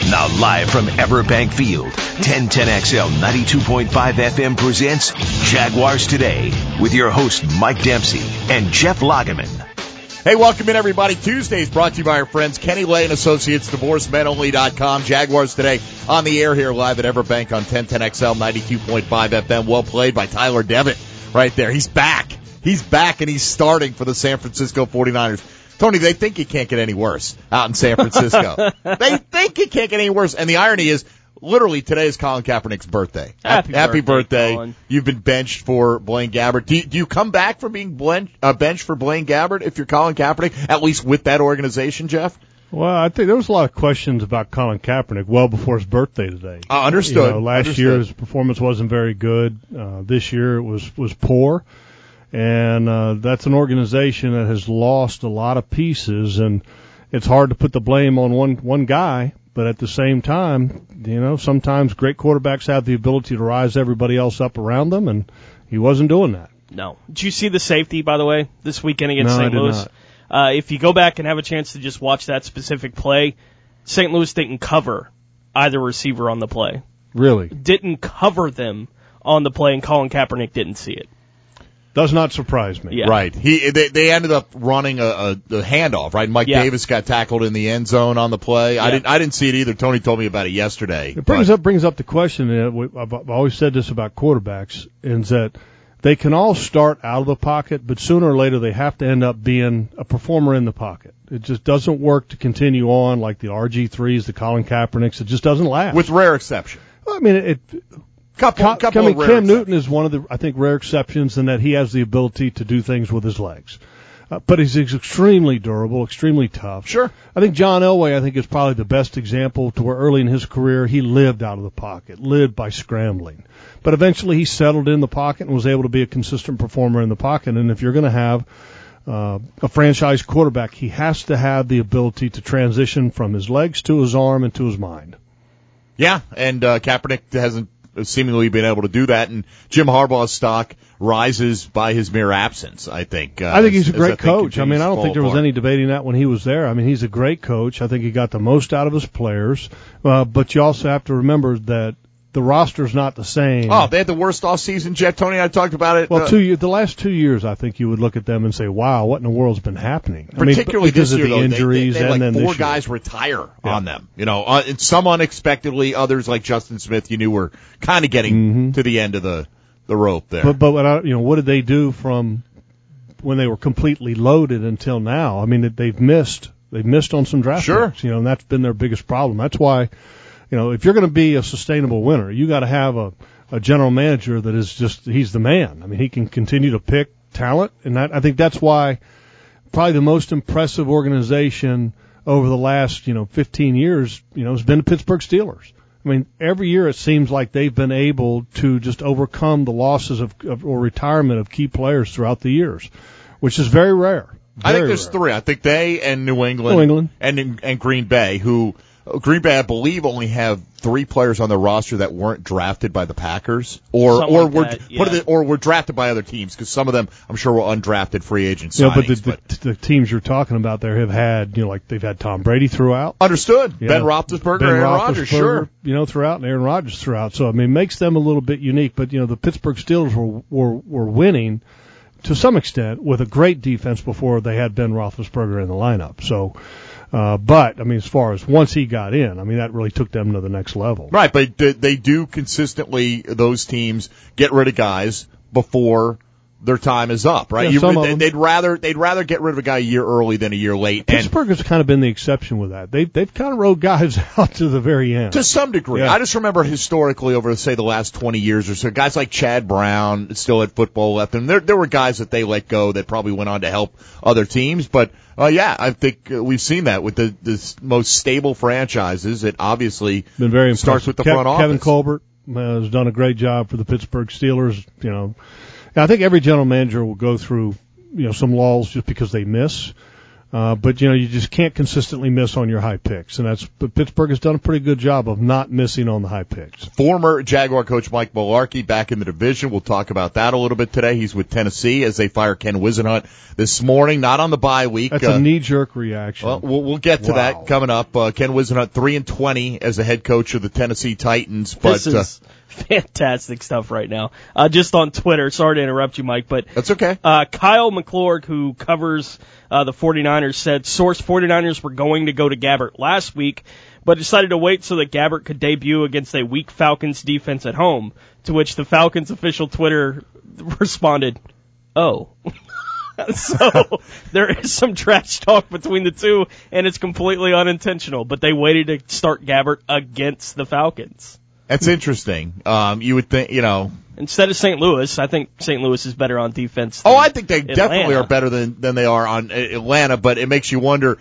Now live from Everbank Field, 1010XL 92.5 FM presents Jaguars Today with your host Mike Dempsey and Jeff Lageman. Hey, welcome in, everybody. Tuesday is brought to you by our friends Kenny Lay and Associates, DivorceMenOnly.com. Jaguars Today on the air here live at Everbank on 1010XL 92.5 FM. Well played by Tyler Devitt right there. He's back. He's back, and he's starting for the San Francisco 49ers. Tony, they think it can't get any worse out in San Francisco. They think it can't get any worse. And the irony is, literally, today is Colin Kaepernick's birthday. Happy birthday. Colin. You've been benched for Blaine Gabbert. Do you come back from being benched for Blaine Gabbert if you're Colin Kaepernick, at least with that organization, Jeff? Well, I think there was a lot of questions about Colin Kaepernick well before his birthday today. Understood. Last year his performance wasn't very good. This year it was poor. And that's an organization that has lost a lot of pieces, and it's hard to put the blame on one guy. But at the same time, sometimes great quarterbacks have the ability to rise everybody else up around them, and he wasn't doing that. No. Did you see the safety, by the way, this weekend against St. Louis? I did not. If you go back and have a chance to just watch that specific play, St. Louis didn't cover either receiver on the play. Really? Didn't cover them on the play, and Colin Kaepernick didn't see it. Does not surprise me. Yeah. Right. They ended up running a handoff, right? Mike Davis got tackled in the end zone on the play. Yeah. I didn't see it either. Tony told me about it yesterday. It brings up the question, I've always said this about quarterbacks, is that they can all start out of the pocket, but sooner or later they have to end up being a performer in the pocket. It just doesn't work to continue on like the RG3s, the Colin Kaepernicks. It just doesn't last. With rare exception. Well, I mean, Couple of rare Cam exceptions. Newton is one of the, I think, rare exceptions in that he has the ability to do things with his legs. But he's extremely durable, extremely tough. Sure. I think John Elway, is probably the best example to where early in his career he lived out of the pocket, lived by scrambling. But eventually he settled in the pocket and was able to be a consistent performer in the pocket. And if you're going to have a franchise quarterback, he has to have the ability to transition from his legs to his arm and to his mind. Yeah, and Kaepernick hasn't seemingly been able to do that, and Jim Harbaugh's stock rises by his mere absence, I think. I think he's a great coach. I continues to don't fall think there was apart. any debating that when he was there. I mean, he's a great coach. I think he got the most out of his players. But you also have to remember that the roster's not the same. Oh, they had the worst offseason, Jeff. Tony and I talked about it. Well, the last 2 years, I think you would look at them and say, wow, what in the world's been happening? Particularly because this year, of the injuries they and then four this year. guys retire on them. And some unexpectedly, others like Justin Smith, you knew were kind of getting to the end of the rope there. But what did they do from when they were completely loaded until now? I mean, they've missed on some draft picks, and that's been their biggest problem. That's why, if you're going to be a sustainable winner, you got to have a general manager that is he's the man. I mean, he can continue to pick talent, and I think that's why probably the most impressive organization over the last, 15 years, has been the Pittsburgh Steelers. I mean, every year it seems like they've been able to just overcome the losses or retirement of key players throughout the years, which is very rare. I think there's three. I think they and New England. And Green Bay, who Green Bay, I believe, only have 3 players on their roster that weren't drafted by the Packers or were drafted by other teams, because some of them, I'm sure, were undrafted free agent signings. But the teams you're talking about there have had, they've had Tom Brady throughout. Understood. Yeah. Ben Roethlisberger, Aaron Rodgers, sure. Throughout, and Aaron Rodgers throughout. So, I mean, makes them a little bit unique. But, the Pittsburgh Steelers were winning to some extent with a great defense before they had Ben Roethlisberger in the lineup. So, but, I mean, as far as once he got in, I mean, that really took them to the next level. Right, but they do consistently, those teams, get rid of guys before their time is up, right? Yeah, they'd rather get rid of a guy a year early than a year late. Pittsburgh has kind of been the exception with that. They've kind of rode guys out to the very end. To some degree. Yeah. I just remember historically over, say, the last 20 years or so, guys like Chad Brown still had football left, and there were guys that they let go that probably went on to help other teams. But, I think we've seen that with the most stable franchises. It obviously been very starts with the front office. Kevin Colbert has done a great job for the Pittsburgh Steelers, I think every general manager will go through, some lulls just because they miss. But you just can't consistently miss on your high picks, but Pittsburgh has done a pretty good job of not missing on the high picks. Former Jaguar coach Mike Mularkey back in the division. We'll talk about that a little bit today. He's with Tennessee as they fire Ken Whisenhunt this morning, not on the bye week. That's a knee-jerk reaction. Well, we'll get to that coming up. Ken Whisenhunt 3-20 as the head coach of the Tennessee Titans. But this is fantastic stuff right now. Just on Twitter, sorry to interrupt you, Mike, but that's okay. Kyle McClurg, who covers the 49ers, said source 49ers were going to go to Gabbert last week, but decided to wait so that Gabbert could debut against a weak Falcons defense at home, to which the Falcons official Twitter responded, "Oh." So there is some trash talk between the two, and it's completely unintentional, but they waited to start Gabbert against the Falcons. That's interesting. You would think, instead of St. Louis, I think St. Louis is better on defense. I think they Atlanta. definitely are better than they are on Atlanta, but it makes you wonder,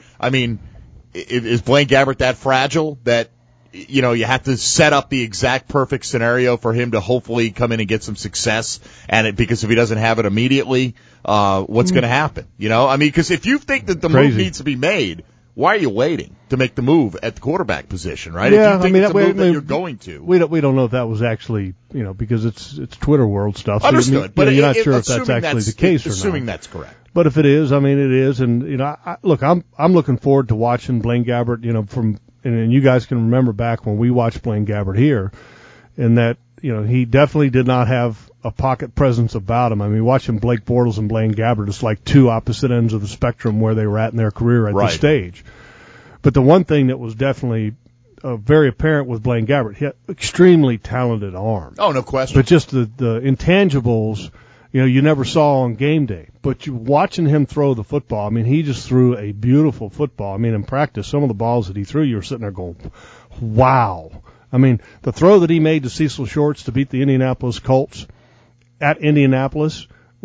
is Blaine Gabbert that fragile that, you have to set up the exact perfect scenario for him to hopefully come in and get some success, because if he doesn't have it immediately, what's going to happen? Because if you think that the move needs to be made, why are you waiting to make the move at the quarterback position, right? Yeah, if you think it's a move that you're going to. We don't know if that was actually, because it's Twitter world stuff. So understood, but you're not sure if that's actually the case or not. Assuming that's correct. But if it is, it is, and I'm looking forward to watching Blaine Gabbert, and you guys can remember back when we watched Blaine Gabbert here, and that he definitely did not have a pocket presence about him. Watching Blake Bortles and Blaine Gabbert, it's like two opposite ends of the spectrum where they were at in their career at this stage. But the one thing that was definitely very apparent with Blaine Gabbert, he had extremely talented arm. Oh, no question. But just the intangibles, you never saw on game day. But watching him throw the football, he just threw a beautiful football. In practice, some of the balls that he threw, you were sitting there going, wow. The throw that he made to Cecil Shorts to beat the Indianapolis Colts at Indianapolis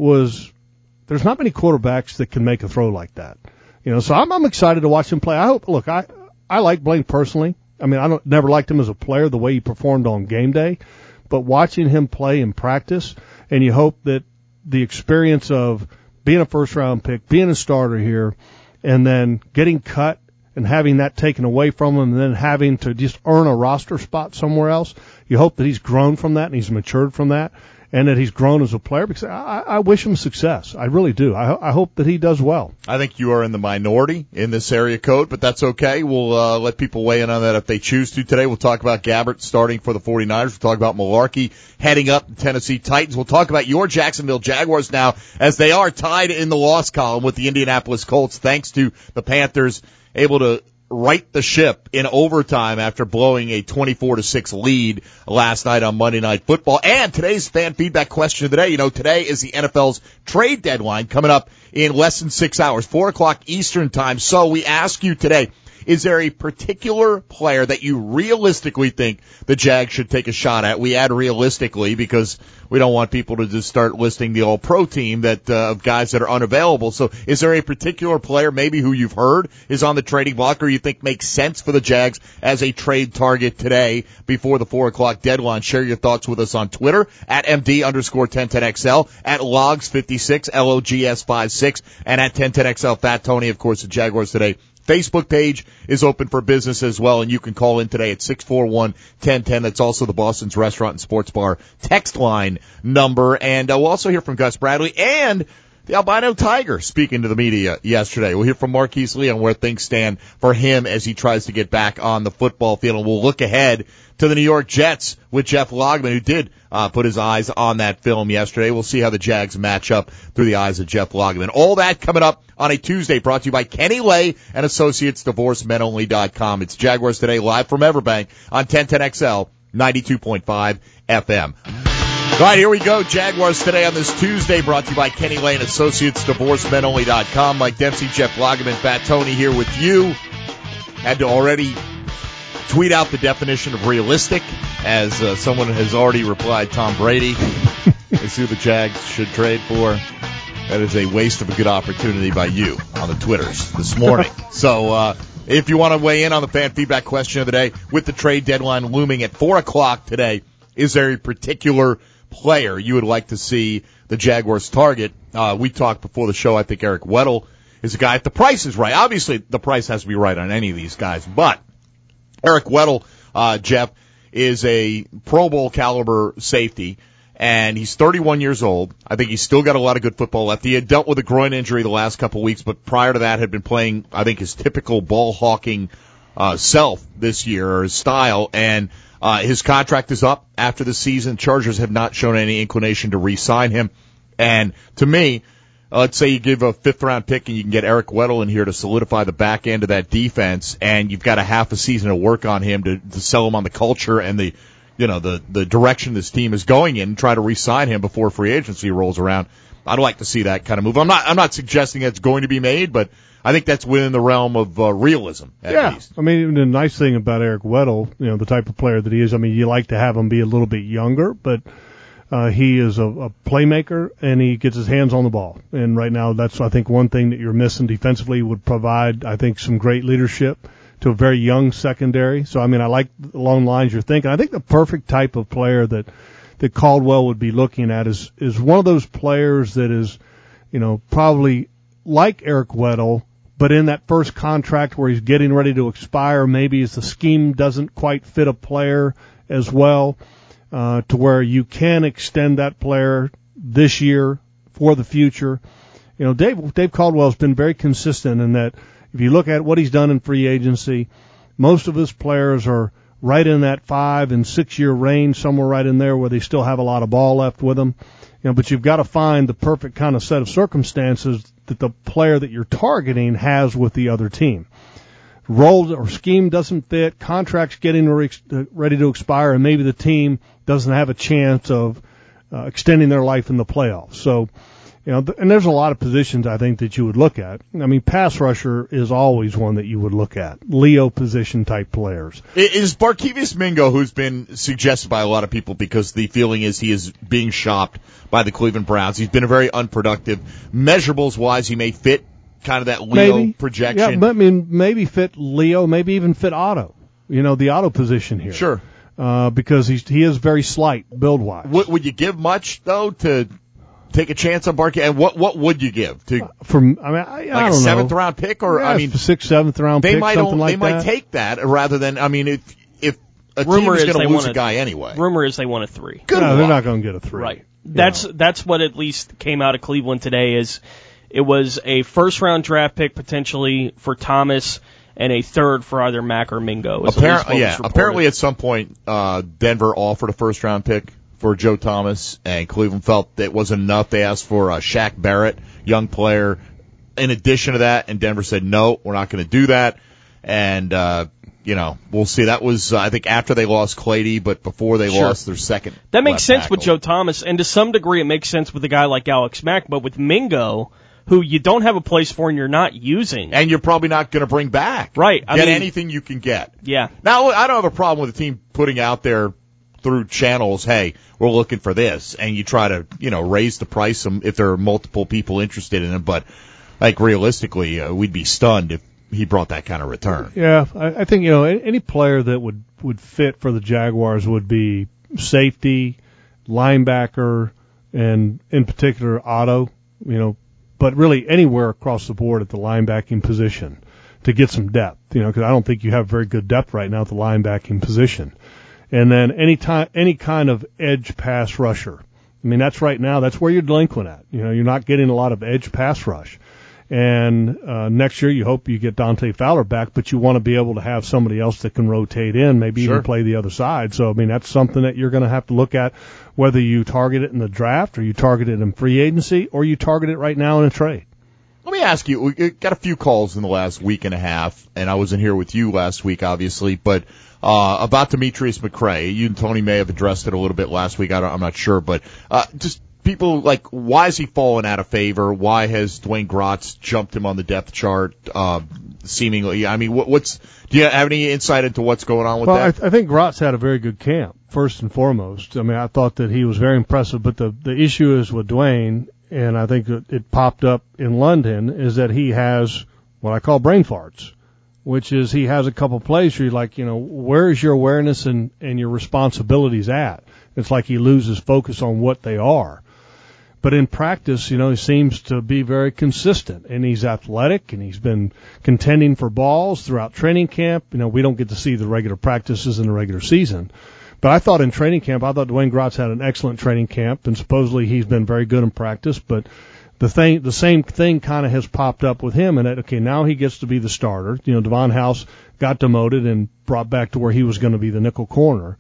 there's not many quarterbacks that can make a throw like that. So I'm excited to watch him play. I like Blaine personally. I never liked him as a player, the way he performed on game day, but watching him play in practice, and you hope that the experience of being a first round pick, being a starter here, and then getting cut and having that taken away from him and then having to just earn a roster spot somewhere else, you hope that he's grown from that and he's matured from that and that he's grown as a player, because I wish him success. I really do. I hope that he does well. I think you are in the minority in this area code, but that's okay. We'll let people weigh in on that if they choose to today. We'll talk about Gabbert starting for the 49ers. We'll talk about Mularkey heading up the Tennessee Titans. We'll talk about your Jacksonville Jaguars now, as they are tied in the loss column with the Indianapolis Colts, thanks to the Panthers able to right the ship in overtime after blowing a 24-6 lead last night on Monday Night Football. And today's fan feedback question of the day. Today is the NFL's trade deadline coming up in less than 6 hours, 4 o'clock Eastern time. So we ask you today, is there a particular player that you realistically think the Jags should take a shot at? We add realistically because we don't want people to just start listing the all-pro team of guys that are unavailable. So is there a particular player maybe who you've heard is on the trading block or you think makes sense for the Jags as a trade target today before the 4 o'clock deadline? Share your thoughts with us on Twitter at MD_1010XL, at Logs56, LOGS56, and at 1010XL Fat Tony, of course, the Jaguars Today Facebook page is open for business as well, and you can call in today at 641-1010. That's also the Boston's Restaurant and Sports Bar text line number. And we'll also hear from Gus Bradley and the albino tiger speaking to the media yesterday. We'll hear from Marquise Lee on where things stand for him as he tries to get back on the football field. And we'll look ahead to the New York Jets with Jeff Lageman, who did put his eyes on that film yesterday. We'll see how the Jags match up through the eyes of Jeff Lageman. All that coming up on a Tuesday, brought to you by Kenny Lay and Associates, DivorceMenOnly.com. It's Jaguars Today, live from Everbank on 1010XL, 92.5 FM. All right, here we go. Jaguars Today on this Tuesday, brought to you by Kenny Lay and Associates, DivorceMenOnly.com. Mike Dempsey, Jeff Lageman, Fat Tony here with you. Had to already tweet out the definition of realistic, as someone has already replied, Tom Brady is who the Jags should trade for. That is a waste of a good opportunity by you on the Twitters this morning. So if you want to weigh in on the fan feedback question of the day, with the trade deadline looming at 4 o'clock today, is there a particular player you would like to see the Jaguars target? We talked before the show, I think Eric Weddle is a guy if the price is right. Obviously, the price has to be right on any of these guys, but Eric Weddle, Jeff, is a Pro Bowl caliber safety, and he's 31 years old. I think he's still got a lot of good football left. He had dealt with a groin injury the last couple of weeks, but prior to that had been playing, I think, his typical ball hawking self this year, or his style, and his contract is up after the season. Chargers have not shown any inclination to re-sign him, and to me, let's say you give a 5th-round pick and you can get Eric Weddle in here to solidify the back end of that defense, and you've got a half a season to work on him to sell him on the culture and the direction this team is going in, and try to re-sign him before free agency rolls around. I'd like to see that kind of move. I'm not suggesting it's going to be made, but I think that's within the realm of realism, at least. I mean, the nice thing about Eric Weddle, the type of player that he is, I mean, you like to have him be a little bit younger, but he is a playmaker, and he gets his hands on the ball. And right now, that's, I think, one thing that you're missing defensively. Would provide, I think, some great leadership to a very young secondary. So, I mean, I like along the lines you're thinking. I think the perfect type of player that Caldwell would be looking at is one of those players that is, probably like Eric Weddle, but in that first contract where he's getting ready to expire, maybe as the scheme doesn't quite fit a player as well, to where you can extend that player this year for the future. Dave Caldwell's been very consistent in that if you look at what he's done in free agency, most of his players are right in that 5 and 6 year range, somewhere right in there where they still have a lot of ball left with them. But you've got to find the perfect kind of set of circumstances that the player that you're targeting has with the other team. Role or scheme doesn't fit, contract's getting ready to expire, and maybe the team doesn't have a chance of extending their life in the playoffs. So, and there's a lot of positions I think that you would look at. I mean, pass rusher is always one that you would look at. Leo position type players. Is Barkevious Mingo, who's been suggested by a lot of people because the feeling is he is being shopped by the Cleveland Browns. He's been very unproductive. Measurables wise, he may fit kind of that Leo projection. Yeah, but I mean, maybe fit Leo, maybe even fit Otto. The Otto position here. Sure. Because he is very slight build wise. Would you give much though to take a chance on Barkey? And what would you give to? I don't know. Like a 7th round pick, or I mean, 6th, 7th round pick, something like that. They might take that rather than. I mean, if a team is going to lose a guy anyway. Rumor is they want a 3. No, they're not going to get a 3. Right. That's what at least came out of Cleveland today. Is it was a 1st round draft pick potentially for Thomas, and a 3rd for either Mack or Mingo. Apparently at some point, Denver offered a 1st round pick for Joe Thomas, and Cleveland felt that wasn't enough. They asked for Shaq Barrett, young player, in addition to that, and Denver said, no, we're not going to do that. And, we'll see. That was, I think, after they lost Clady, but before they lost their second. That makes sense tackle. with Joe Thomas, and to some degree it makes sense with a guy like Alex Mack, but with Mingo, who you don't have a place for and you're not using. And you're probably not going to bring back. Right. Get anything you can get. Yeah. Now, I don't have a problem with the team putting out there through channels, hey, we're looking for this, and you try to, raise the price if there are multiple people interested in it, but like realistically, we'd be stunned if he brought that kind of return. Yeah, I think, any player that would fit for the Jaguars would be safety, linebacker, and in particular Otto, but really anywhere across the board at the linebacking position to get some depth, because I don't think you have very good depth right now at the linebacking position. And then any kind of edge pass rusher. I mean, that's where you're delinquent at. You're not getting a lot of edge pass rush. And next year you hope you get Dante Fowler back, but you want to be able to have somebody else that can rotate in, maybe even play the other side. So, I mean, that's something that you're going to have to look at, whether you target it in the draft or you target it in free agency or you target it right now in a trade. Let me ask you, we got a few calls in the last week and a half, and I wasn't here with you last week, obviously, but about Demetrius McCray. You and Tony may have addressed it a little bit last week. I'm not sure, but just people like, why is he fallen out of favor? Why has Dwayne Gratz jumped him on the depth chart? Seemingly, I mean, do you have any insight into what's going on with that? I think Gratz had a very good camp, first and foremost. I mean, I thought that he was very impressive, but the issue is with Dwayne, and I think it popped up in London, is that he has what I call brain farts, which is he has a couple plays where you're like, where is your awareness and your responsibilities at? It's like he loses focus on what they are. But in practice, he seems to be very consistent, and he's athletic, and he's been contending for balls throughout training camp. We don't get to see the regular practices in the regular season. But I thought in training camp, Dwayne Gratz had an excellent training camp, and supposedly he's been very good in practice. But the same thing kind of has popped up with him, and that, okay, now he gets to be the starter. Devon House got demoted and brought back to where he was going to be the nickel corner.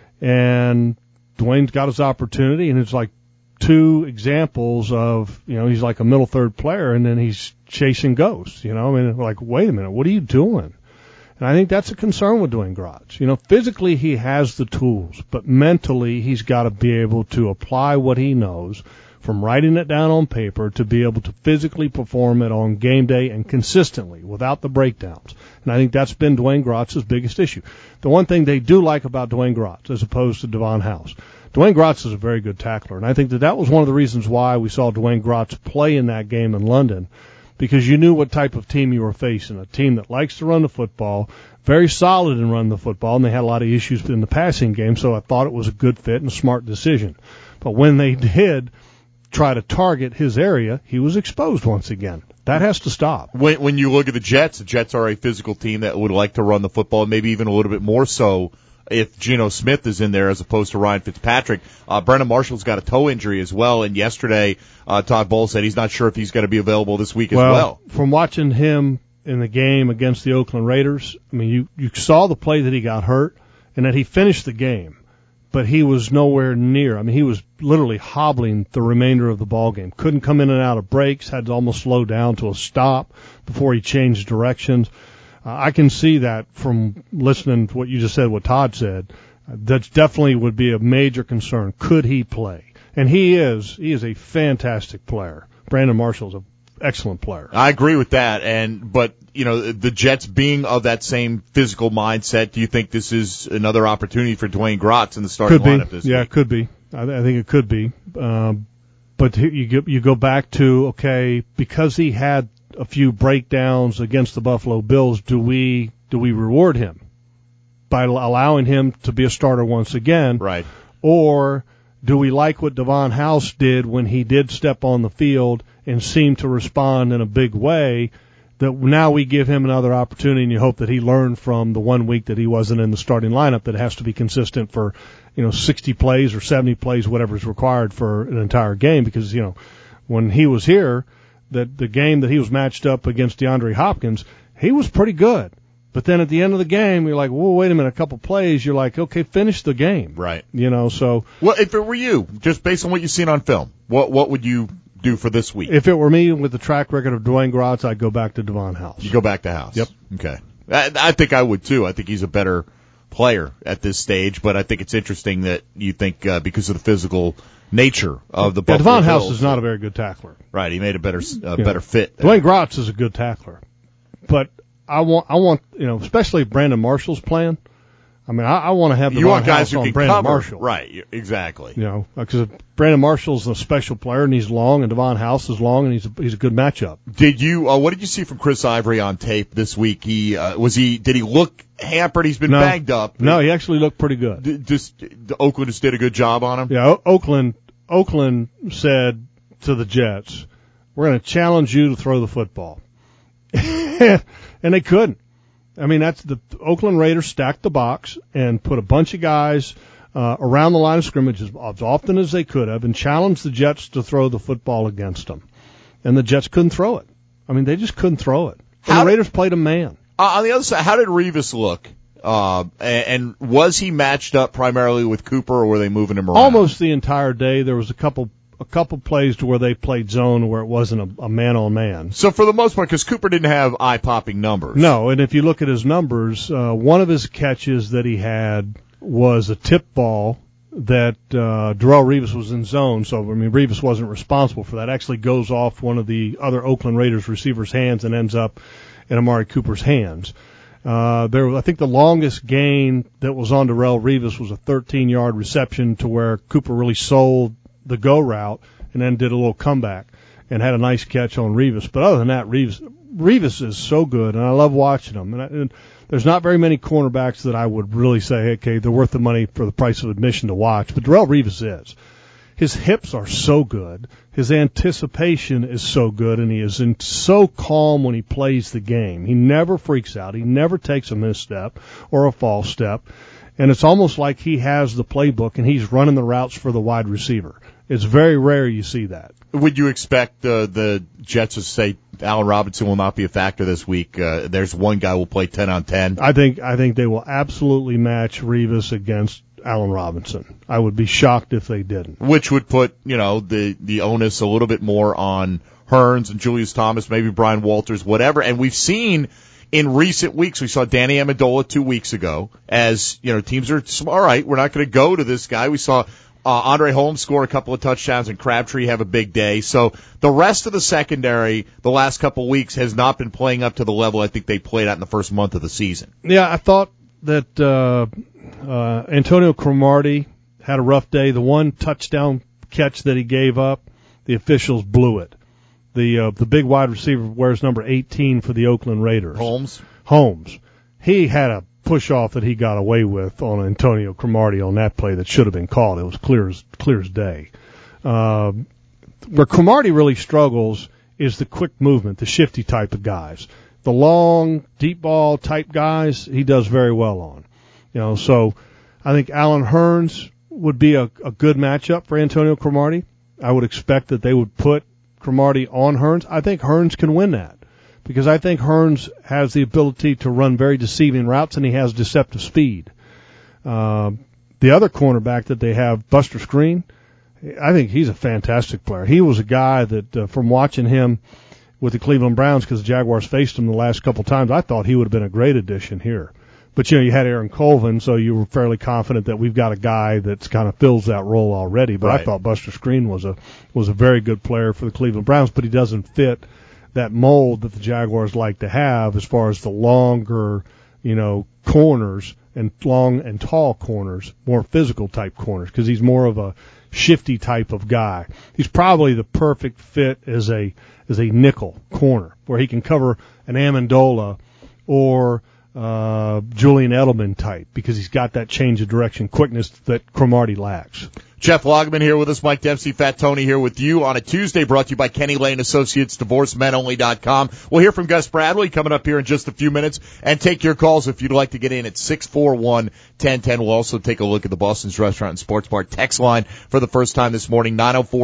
And Dwayne's got his opportunity, and it's like two examples of, he's like a middle third player, and then he's chasing ghosts, like, wait a minute, what are you doing? And I think that's a concern with Dwayne Gratz. Physically he has the tools, but mentally he's got to be able to apply what he knows from writing it down on paper to be able to physically perform it on game day and consistently without the breakdowns. And I think that's been Dwayne Gratz's biggest issue. The one thing they do like about Dwayne Gratz as opposed to Devon House, Dwayne Gratz is a very good tackler, and I think that was one of the reasons why we saw Dwayne Gratz play in that game in London, because you knew what type of team you were facing, a team that likes to run the football, very solid in running the football, and they had a lot of issues in the passing game, so I thought it was a good fit and a smart decision. But when they did try to target his area, he was exposed once again. That has to stop. When you look at the Jets are a physical team that would like to run the football, maybe even a little bit more so if Geno Smith is in there as opposed to Ryan Fitzpatrick. Brandon Marshall's got a toe injury as well, and yesterday Todd Bowles said he's not sure if he's going to be available this week as well. From watching him in the game against the Oakland Raiders, I mean, you saw the play that he got hurt and that he finished the game, but he was nowhere near. I mean, he was literally hobbling the remainder of the ball game. Couldn't come in and out of breaks, had to almost slow down to a stop before he changed directions. I can see that from listening to what you just said, what Todd said. That definitely would be a major concern. Could he play? And he is a fantastic player. Brandon Marshall's an excellent player. I agree with that. But the Jets being of that same physical mindset, do you think this is another opportunity for Dwayne Gratz in the starting lineup this week? Yeah, it could be. I think it could be. But you go back to, okay, because he had a few breakdowns against the Buffalo Bills, do we reward him by allowing him to be a starter once again? Right. Or do we like what Devon House did when he did step on the field and seemed to respond in a big way, that now we give him another opportunity, and you hope that he learned from the 1 week that he wasn't in the starting lineup, that it has to be consistent for 60 plays or 70 plays, whatever is required for an entire game, because when he was here, that the game that he was matched up against DeAndre Hopkins, he was pretty good. But then at the end of the game, you're like, whoa, wait a minute, a couple plays, you're like, okay, finish the game. Right. So. Well, if it were you, just based on what you've seen on film, what would you do for this week? If it were me with the track record of Dwayne Gratz, I'd go back to Devon House. You go back to House? Yep. Okay. I think I would too. I think he's a better player at this stage, but I think it's interesting that you think because of the physical nature of the Buffalo Devon Bills. House is not a very good tackler. Right, he made a better fit. Dwayne Gratz is a good tackler, but I want especially if Brandon Marshall's playing. I mean, I want to have Devon House on Brandon Marshall. Right, exactly. Because Brandon Marshall's a special player and he's long, and Devon House is long, and he's a good matchup. What did you see from Chris Ivory on tape this week? Did he look hampered? He's been banged up. No, he actually looked pretty good. Oakland just did a good job on him? Yeah, Oakland said to the Jets, we're going to challenge you to throw the football. And they couldn't. I mean, that's the Oakland Raiders stacked the box and put a bunch of guys around the line of scrimmage as often as they could have and challenged the Jets to throw the football against them. And the Jets couldn't throw it. I mean, they just couldn't throw it. And the Raiders played a man. On the other side, how did Revis look? And was he matched up primarily with Cooper, or were they moving him around? Almost the entire day. There was a couple plays to where they played zone where it wasn't a man-on-man. So for the most part, because Cooper didn't have eye-popping numbers. No, and if you look at his numbers, one of his catches that he had was a tip ball that Darrelle Revis was in zone. So, I mean, Revis wasn't responsible for that. Actually goes off one of the other Oakland Raiders receivers' hands and ends up in Amari Cooper's hands. I think the longest gain that was on Darrelle Revis was a 13-yard reception to where Cooper really sold the go route and then did a little comeback and had a nice catch on Revis. But other than that, Revis is so good, and I love watching him. And there's not very many cornerbacks that I would really say, okay, they're worth the money for the price of admission to watch. But Darrelle Revis is. his hips are so good, his anticipation is so good, and he is so calm when he plays the game. He never freaks out. He never takes a misstep or a false step. And it's almost like he has the playbook and he's running the routes for the wide receiver. It's very rare you see that. Would you expect the Jets to say Allen Robinson will not be a factor this week? There's one guy who will play 10 on 10. I think they will absolutely match Revis against Allen Robinson. I would be shocked if they didn't. Which would put, the onus a little bit more on Hearns and Julius Thomas, maybe Brian Walters, whatever. And we've seen in recent weeks, we saw Danny Amendola 2 weeks ago as, teams are, all right, we're not going to go to this guy. We saw Andre Holmes score a couple of touchdowns and Crabtree have a big day. So the rest of the secondary the last couple of weeks has not been playing up to the level I think they played at in the first month of the season. Yeah, I thought that Antonio Cromartie had a rough day. The one touchdown catch that he gave up, the officials blew it. The big wide receiver wears number 18 for the Oakland Raiders. Holmes. He had a push-off that he got away with on Antonio Cromartie on that play that should have been called. It was clear as day. Where Cromartie really struggles is the quick movement, the shifty type of guys. The long, deep ball type guys, he does very well on. So I think Allen Hearns would be a good matchup for Antonio Cromartie. I would expect that they would put Cromartie on Hearns. I think Hearns can win that because I think Hearns has the ability to run very deceiving routes and he has deceptive speed. The other cornerback that they have, Buster Skrine, I think he's a fantastic player. He was a guy that, from watching him with the Cleveland Browns, because the Jaguars faced him the last couple times, I thought he would have been a great addition here. But, you had Aaron Colvin, so you were fairly confident that we've got a guy that's kind of fills that role already. But right. I thought Buster Skrine was a very good player for the Cleveland Browns, but he doesn't fit that mold that the Jaguars like to have as far as the longer, corners and long and tall corners, more physical type corners, because he's more of a shifty type of guy. He's probably the perfect fit as a nickel corner where he can cover an Amendola or Julian Edelman type because he's got that change of direction quickness that Cromartie lacks. Jeff Lageman here with us, Mike Dempsey, Fat Tony here with you on a Tuesday, brought to you by Kenny Lane Associates, DivorceMenOnly.com. We'll hear from Gus Bradley coming up here in just a few minutes and take your calls if you'd like to get in at 641-1010. We'll also take a look at the Boston's Restaurant and Sports Bar text line for the first time this morning.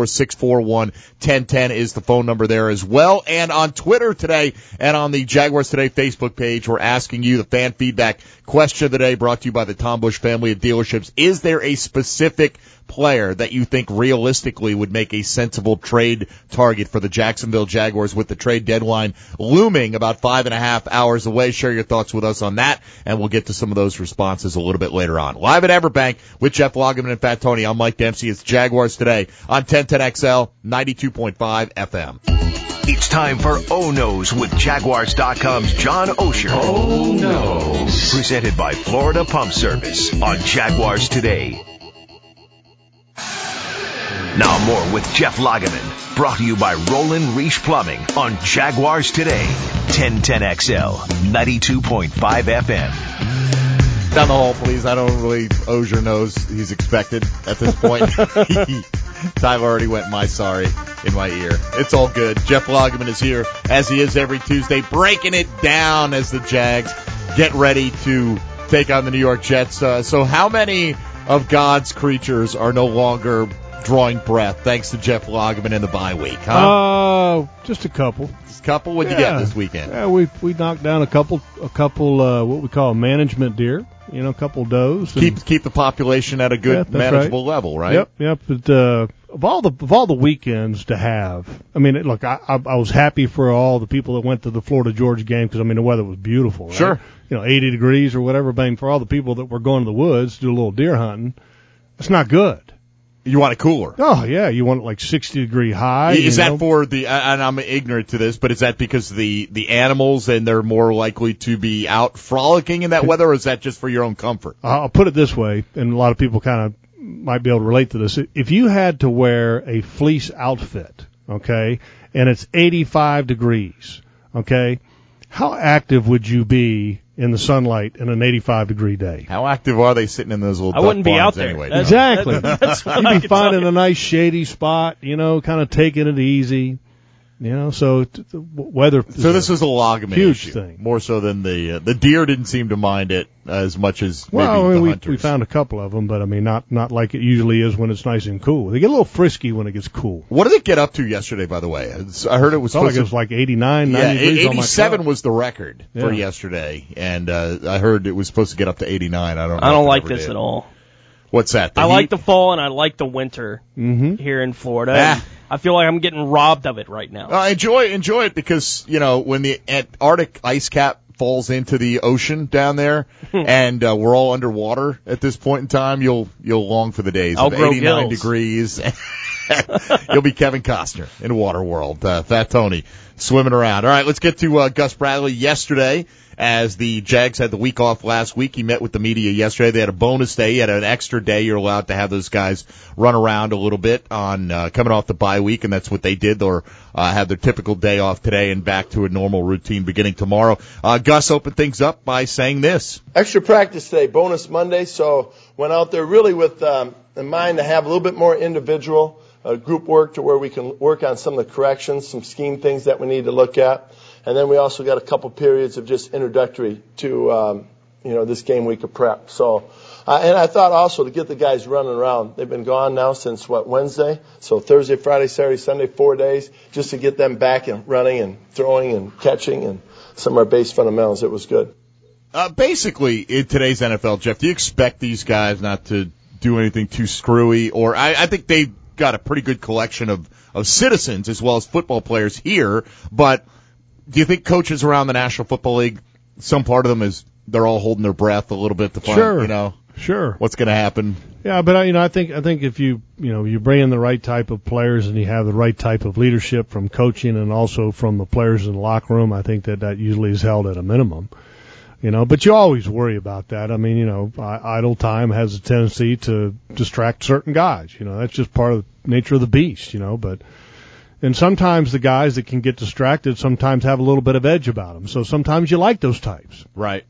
904-641-1010 is the phone number there as well. And on Twitter today and on the Jaguars Today Facebook page, we're asking you the fan feedback question of the day brought to you by the Tom Bush family of dealerships. Is there a specific player that you think realistically would make a sensible trade target for the Jacksonville Jaguars with the trade deadline looming about 5.5 hours away? Share your thoughts with us on that, and we'll get to some of those responses a little bit later on. Live at Everbank with Jeff Lageman and Fat Tony. I'm Mike Dempsey. It's Jaguars Today on 1010XL 92.5 FM. It's time for Oh No's with Jaguars.com's John Osher. Oh No's. Presented by Florida Pump Service on Jaguars Today. Now more with Jeff Lageman, brought to you by Roland Reach Plumbing on Jaguars Today, 1010XL, 92.5 FM. Down the hall, please. I don't really, Osher knows he's expected at this point. Tyler already went my sorry in my ear. It's all good. Jeff Lageman is here, as he is every Tuesday, breaking it down as the Jags get ready to take on the New York Jets. So how many of God's creatures are no longer drawing breath thanks to Jeff Lageman in the bye week, huh? Just a couple. Just a couple? What'd you get this weekend? Yeah, we knocked down a couple what we call management deer, a couple does. Keep the population at a good manageable level, right? Yep. But of all the weekends to have, I mean, look, I was happy for all the people that went to the Florida-Georgia game because, the weather was beautiful, right? Sure. 80 degrees or whatever, bang, for all the people that were going to the woods to do a little deer hunting, it's not good. You want it cooler? Oh, yeah. You want it like 60-degree high. Is that for the, and I'm ignorant to this, but is that because the animals and they're more likely to be out frolicking in that weather, or is that just for your own comfort? I'll put it this way, and a lot of people kind of might be able to relate to this. If you had to wear a fleece outfit, okay, and it's 85 degrees, okay, how active would you be in the sunlight in an 85-degree day. How active are they sitting in those little I wouldn't be out there. Anyway? Exactly. That's what You'd be finding a nice shady spot, kind of taking it easy. So weather. So this was a logman huge issue, thing, more so than the deer didn't seem to mind it as much as maybe the hunters. We found a couple of them, but not like it usually is when it's nice and cool. They get a little frisky when it gets cool. What did it get up to yesterday? By the way, I heard it was supposed it was like 89, 90 degrees. 87 was the record for yesterday, and I heard it was supposed to get up to 89. I don't like this at all. What's that? I like the fall and I like the winter here in Florida. I feel like I'm getting robbed of it right now. Enjoy it because, when the Antarctic ice cap falls into the ocean down there and we're all underwater at this point in time, you'll long for the days of 89 degrees. You'll be Kevin Costner in Waterworld. Fat Tony swimming around. All right, let's get to Gus Bradley yesterday. As the Jags had the week off last week, he met with the media yesterday. They had a bonus day. He had an extra day. You're allowed to have those guys run around a little bit on coming off the bye week, and that's what they did. They'll have their typical day off today and back to a normal routine beginning tomorrow. Gus opened things up by saying this. Extra practice day, bonus Monday, so went out there really with in mind to have a little bit more individual group work to where we can work on some of the corrections, some scheme things that we need to look at. And then we also got a couple periods of just introductory to, this game week of prep. So, and I thought also to get the guys running around. They've been gone now since, Wednesday? So Thursday, Friday, Saturday, Sunday, 4 days, just to get them back and running and throwing and catching and some of our base fundamentals. It was good. Basically, in today's NFL, Jeff, do you expect these guys not to do anything too screwy? Or I think they've got a pretty good collection of citizens as well as football players here, but do you think coaches around the National Football League, some part of them is they're all holding their breath a little bit to find, Sure. what's going to happen? Yeah, but I think if you bring in the right type of players and you have the right type of leadership from coaching and also from the players in the locker room, I think that usually is held at a minimum. But you always worry about that. I mean, idle time has a tendency to distract certain guys. That's just part of the nature of the beast. And sometimes the guys that can get distracted sometimes have a little bit of edge about them. So sometimes you like those types. Right.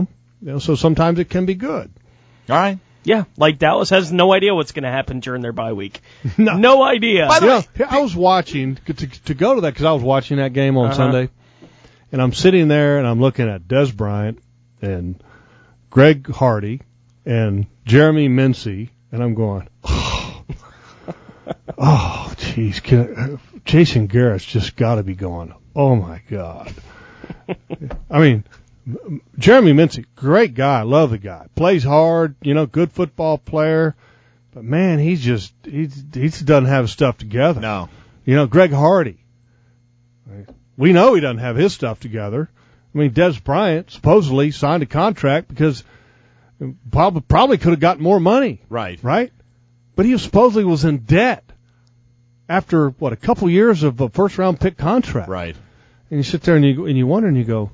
So sometimes it can be good. All right. Yeah, like Dallas has no idea what's going to happen during their bye week. No idea. By the way, I was watching, to go to that, because I was watching that game on Sunday, and I'm sitting there and I'm looking at Des Bryant and Greg Hardy and Jeremy Mincey, and I'm going, oh, jeez, Jason Garrett's just got to be going, oh, my God. I mean, Jeremy Mincey, great guy, love the guy, plays hard, good football player, but, man, he doesn't have his stuff together. No. Greg Hardy, we know he doesn't have his stuff together. I mean, Des Bryant supposedly signed a contract because probably could have got more money. Right. Right? But he supposedly was in debt after, a couple years of a first-round pick contract. Right. And you sit there and you wonder and you go,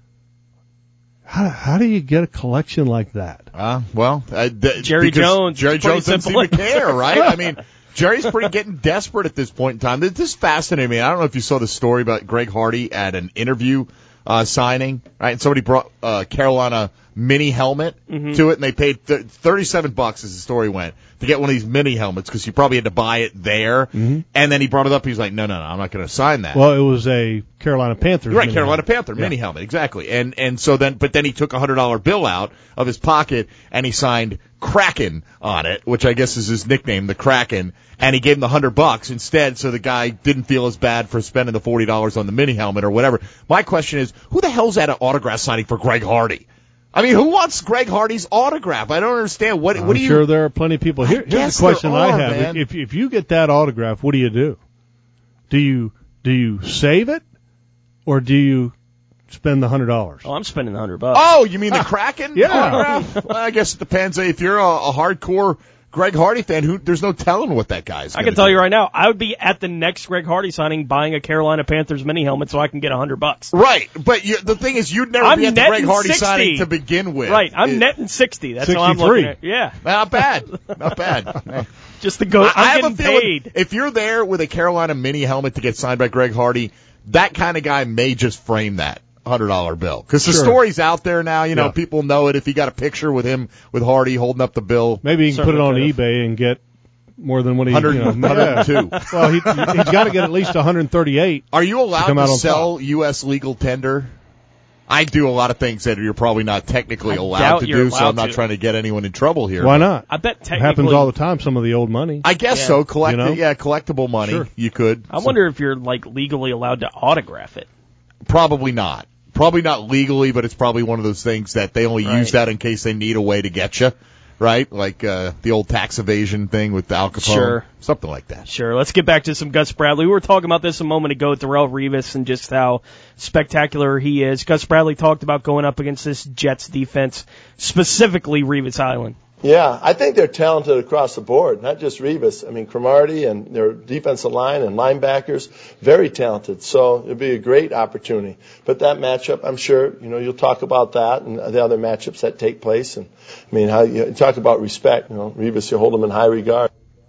how do you get a collection like that? Jerry Jones doesn't seem to care, right? I mean, Jerry's getting desperate at this point in time. This is fascinating me. I don't know if you saw the story about Greg Hardy at an interview signing, right? And somebody brought Carolina mini helmet to it, and they paid $37, as the story went, to get one of these mini helmets because you probably had to buy it there. Mm-hmm. And then he brought it up. He's like, no, I'm not going to sign that. Well, it was a Carolina Panthers. Right, Carolina Panther mini helmet, exactly. And so then, but then he took a $100 bill out of his pocket and he signed Kraken on it, which I guess is his nickname, the Kraken. And he gave him the $100 instead, so the guy didn't feel as bad for spending the $40 on the mini helmet or whatever. My question is, who the hell's at an autograph signing for Greg Hardy? I mean, who wants Greg Hardy's autograph? I don't understand. What do you? I'm sure there are plenty of people. Here's the question I have: man. If you get that autograph, what do you do? Do you save it, or do you spend the $100? Oh, I'm spending the $100. Oh, you mean the Kraken? Yeah. Autograph? Well, I guess it depends. If you're a hardcore Greg Hardy fan, there's no telling what that guy's. I can tell you right now, I would be at the next Greg Hardy signing buying a Carolina Panthers mini helmet so I can get $100. Right, but the thing is, you'd never be at the Greg Hardy 60. Signing to begin with. Right, I'm netting 60. That's 63. how I'm looking at. Yeah, not bad, not bad. Just to go. I have a feeling paid. If you're there with a Carolina mini helmet to get signed by Greg Hardy, that kind of guy may just frame that. $100 bill. Because the story's out there now. You know, people know it. If you got a picture with him, with Hardy holding up the bill. Maybe you can put it on eBay and get more than what he 102. Well, he's got to get at least 138. Are you allowed to sell U.S. legal tender? I do a lot of things that you're probably not technically allowed to do, so I'm not trying to get anyone in trouble here. Why not? I bet technically... It happens all the time, some of the old money. I guess so. Collectible money. Sure. You could. I wonder if you're, like, legally allowed to autograph it. Probably not. Probably not legally, but it's probably one of those things that they only use that in case they need a way to get you. Right? Like the old tax evasion thing with Al Capone. Sure. Something like that. Sure. Let's get back to some Gus Bradley. We were talking about this a moment ago with Darrelle Revis and just how spectacular he is. Gus Bradley talked about going up against this Jets defense, specifically Revis Island. Yeah, I think they're talented across the board, not just Revis. I mean, Cromartie and their defensive line and linebackers, very talented. So it'll be a great opportunity. But that matchup, I'm sure, you'll talk about that and the other matchups that take place. And I mean, how you talk about respect, Revis, you hold them in high regard.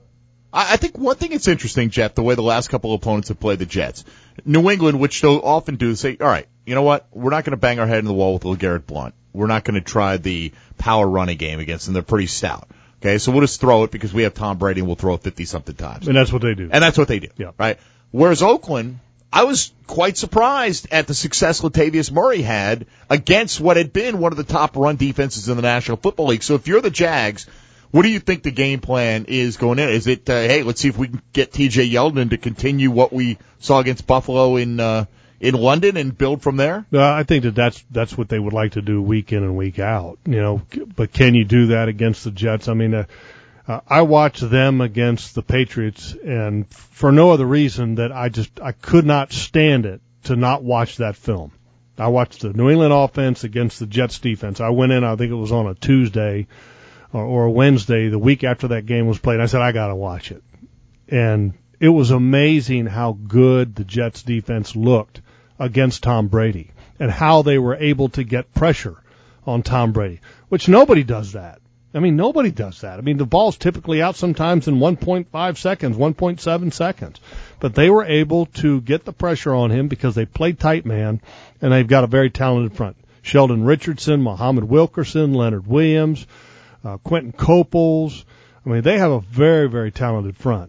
I think one thing that's interesting, Jeff, the way the last couple of opponents have played the Jets. New England, which they'll often do, say, all right, you know what? We're not going to bang our head in the wall with LeGarrette Blount. We're not going to try the power running game against them. They're pretty stout. Okay, so we'll just throw it because we have Tom Brady and we'll throw it 50-something times. And that's what they do. Yeah. Right? Whereas Oakland, I was quite surprised at the success Latavius Murray had against what had been one of the top run defenses in the National Football League. So if you're the Jags, what do you think the game plan is going in? Is it, hey, let's see if we can get TJ Yeldon to continue what we saw against Buffalo in London and build from there? I think that's what they would like to do week in and week out, but can you do that against the Jets? I mean, I watched them against the Patriots, and for no other reason that I could not stand it to not watch that film. I watched the New England offense against the Jets defense. I went in, I think it was on a Tuesday or a Wednesday, the week after that game was played. I said, I got to watch it. And it was amazing how good the Jets defense looked against Tom Brady and how they were able to get pressure on Tom Brady, which nobody does that. I mean, nobody does that. I mean, the ball's typically out sometimes in 1.5 seconds, 1.7 seconds. But they were able to get the pressure on him because they play tight man, and they've got a very talented front. Sheldon Richardson, Muhammad Wilkerson, Leonard Williams, Quentin Coples. I mean, they have a very, very talented front.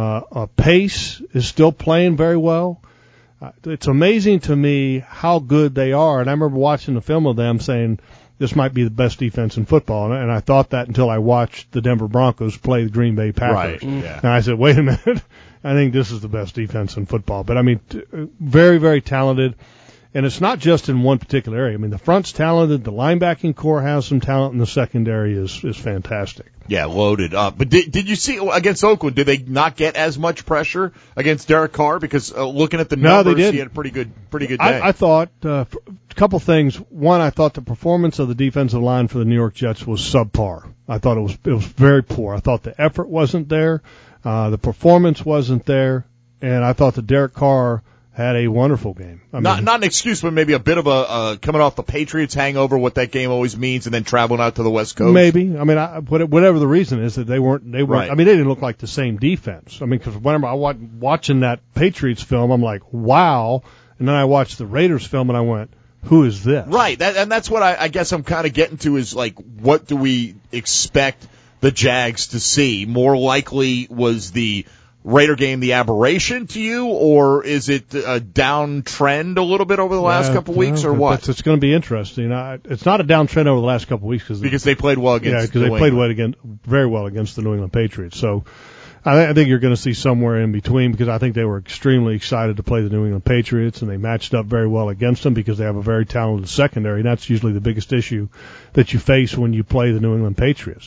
Pace is still playing very well. It's amazing to me how good they are. And I remember watching the film of them saying, this might be the best defense in football. And I thought that until I watched the Denver Broncos play the Green Bay Packers. Right. Yeah. And I said, wait a minute, I think this is the best defense in football. But, I mean, very, very talented. And it's not just in one particular area. I mean, the front's talented. The linebacking core has some talent, and the secondary is fantastic. Yeah, loaded up. But did you see against Oakland, did they not get as much pressure against Derek Carr? Because looking at the numbers, he had a pretty good day. I thought a couple things. One, I thought the performance of the defensive line for the New York Jets was subpar. I thought it was very poor. I thought the effort wasn't there, the performance wasn't there, and I thought that Derek Carr had a wonderful game. Not an excuse, but maybe a bit of a coming off the Patriots hangover, what that game always means, and then traveling out to the West Coast. Maybe. I mean, whatever the reason is that they weren't. Right. I mean, they didn't look like the same defense. I mean, because whenever I watching that Patriots film, I'm like, wow. And then I watched the Raiders film, and I went, who is this? Right. And that's what I guess I'm kind of getting to is like, what do we expect the Jags to see? More likely was the Raider game the aberration to you, or is it a downtrend a little bit over the last couple of weeks, or what? It's going to be interesting. It's not a downtrend over the last couple of weeks because they played well against. Yeah, because they played very well against the New England Patriots. So I think you're going to see somewhere in between, because I think they were extremely excited to play the New England Patriots, and they matched up very well against them because they have a very talented secondary, and that's usually the biggest issue that you face when you play the New England Patriots.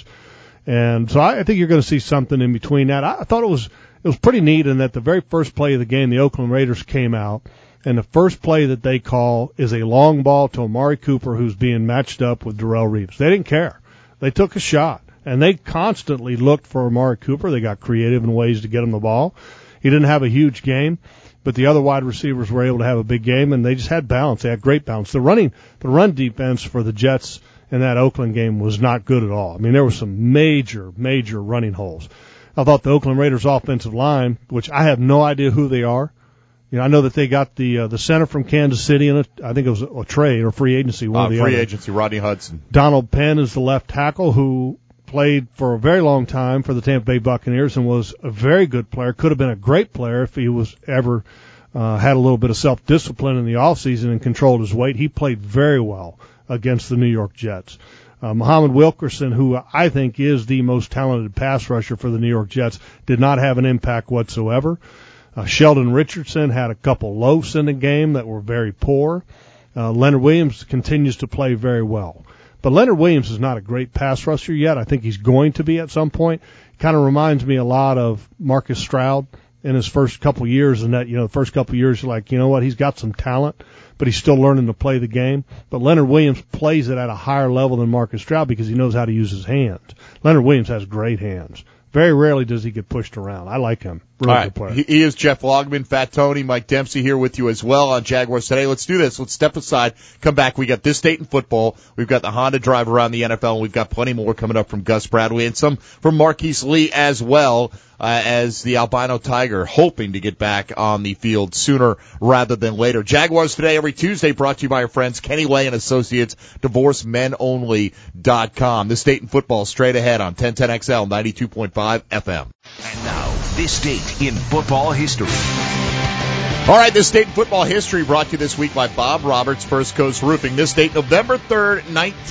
And so I think you're going to see something in between that. I thought it was pretty neat in that the very first play of the game, the Oakland Raiders came out, and the first play that they call is a long ball to Amari Cooper, who's being matched up with Darrelle Revis. They didn't care. They took a shot, and they constantly looked for Amari Cooper. They got creative in ways to get him the ball. He didn't have a huge game, but the other wide receivers were able to have a big game, and they just had balance. They had great balance. The run defense for the Jets in that Oakland game was not good at all. I mean, there were some major, major running holes. I thought the Oakland Raiders offensive line, which I have no idea who they are, I know that they got the center from Kansas City, and I think it was a trade or free agency. Free agency, Rodney Hudson. Donald Penn is the left tackle who played for a very long time for the Tampa Bay Buccaneers and was a very good player. Could have been a great player if he was ever had a little bit of self-discipline in the offseason and controlled his weight. He played very well against the New York Jets. Muhammad Wilkerson, who I think is the most talented pass rusher for the New York Jets, did not have an impact whatsoever. Sheldon Richardson had a couple loafs in the game that were very poor. Leonard Williams continues to play very well. But Leonard Williams is not a great pass rusher yet. I think he's going to be at some point. Kind of reminds me a lot of Marcus Stroud in his first couple years, and that, the first couple years you're like, you know what, he's got some talent, but he's still learning to play the game. But Leonard Williams plays it at a higher level than Marcus Stroud because he knows how to use his hands. Leonard Williams has great hands. Very rarely does he get pushed around. I like him. Really good player. He is Jeff Logman, Fat Tony, Mike Dempsey here with you as well on Jaguars Today. Let's do this. Let's step aside, come back. We got This State in Football. We've got the Honda Drive around the NFL, and we've got plenty more coming up from Gus Bradley and some from Marquise Lee as well, as the albino tiger hoping to get back on the field sooner rather than later. Jaguars Today every Tuesday brought to you by our friends Kenny Lay and Associates, DivorceMenOnly.com. This State in Football straight ahead on 1010XL 92.5 FM. And now, This Date in Football History. All right, This Date in Football History brought to you this week by Bob Roberts, First Coast Roofing. This date, November 3rd,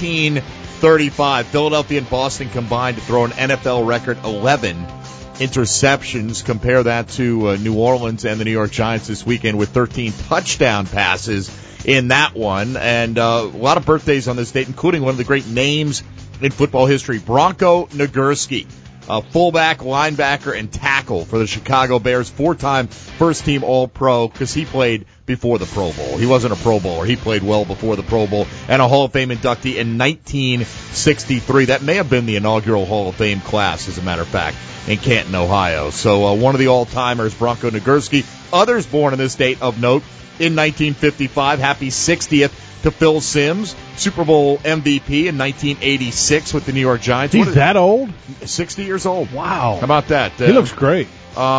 1935. Philadelphia and Boston combined to throw an NFL record 11 interceptions. Compare that to New Orleans and the New York Giants this weekend with 13 touchdown passes in that one. And a lot of birthdays on this date, including one of the great names in football history, Bronco Nagurski. Fullback, linebacker, and tackle for the Chicago Bears, 4-time first-team All-Pro because he played before the Pro Bowl. He wasn't a Pro Bowler. He played well before the Pro Bowl, and a Hall of Fame inductee in 1963. That may have been the inaugural Hall of Fame class, as a matter of fact, in Canton, Ohio. So one of the all-timers, Bronco Nagurski. Others born in this date of note in 1955. Happy 60th to Phil Simms, Super Bowl MVP in 1986 with the New York Giants. He's that old? 60 years old. Wow. How about that? He looks great.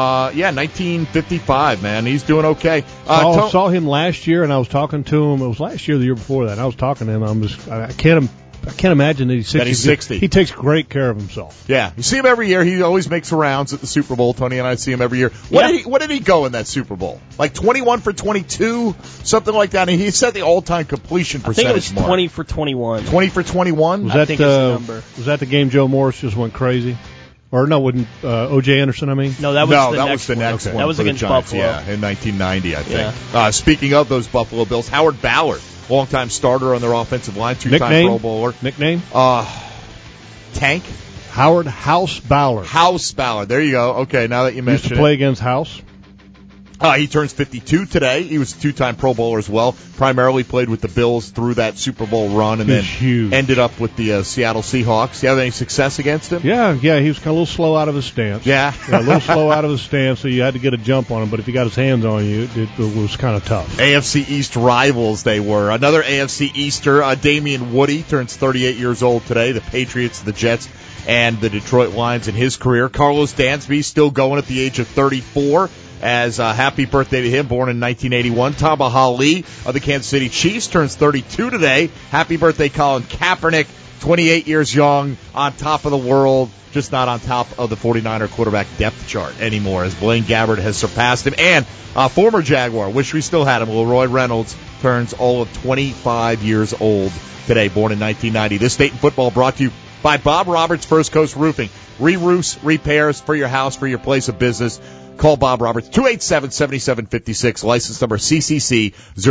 1955, man. He's doing okay. Saw him last year, and I was talking to him. It was last year or the year before that. And I was talking to him. I can't imagine that he's 60. That he's 60. He takes great care of himself. Yeah. You see him every year. He always makes rounds at the Super Bowl. Tony and I see him every year. What did he go in that Super Bowl? Like 21 for 22? Something like that. And he set the all-time completion percentage I think it was mark. 20 for 21. 20 for 21? I think it's the number. Was that the game Joe Morris just went crazy? Or no, wouldn't O.J. Anderson, I mean? No, that was the next one. That was against Buffalo. Yeah, in 1990, I think. Yeah. Speaking of those Buffalo Bills, Howard Ballard, longtime starter on their offensive line, two-time Pro Bowler. Nickname? Tank? Howard House Ballard. House Ballard. There you go. Okay, now that you mentioned it. Used to play against House. He turns 52 today. He was a two-time Pro Bowler as well. Primarily played with the Bills through that Super Bowl run, and then ended up with the Seattle Seahawks. Do you have any success against him? Yeah. He was kind of a little slow out of his stance. Yeah, a little slow out of his stance, so you had to get a jump on him. But if he got his hands on you, it was kind of tough. AFC East rivals they were. Another AFC Easter, Damian Woody, turns 38 years old today. The Patriots, the Jets, and the Detroit Lions in his career. Carlos Dansby still going at the age of 34. As happy birthday to him, born in 1981. Tamba Hali of the Kansas City Chiefs turns 32 today. Happy birthday, Colin Kaepernick, 28 years young, on top of the world, just not on top of the 49er quarterback depth chart anymore, as Blaine Gabbert has surpassed him. And former Jaguar, wish we still had him, Leroy Reynolds, turns all of 25 years old today, born in 1990. This State in Football brought to you by Bob Roberts, First Coast Roofing. Re-roofs, repairs for your house, for your place of business. Call Bob Roberts, 287-7756, license number CCC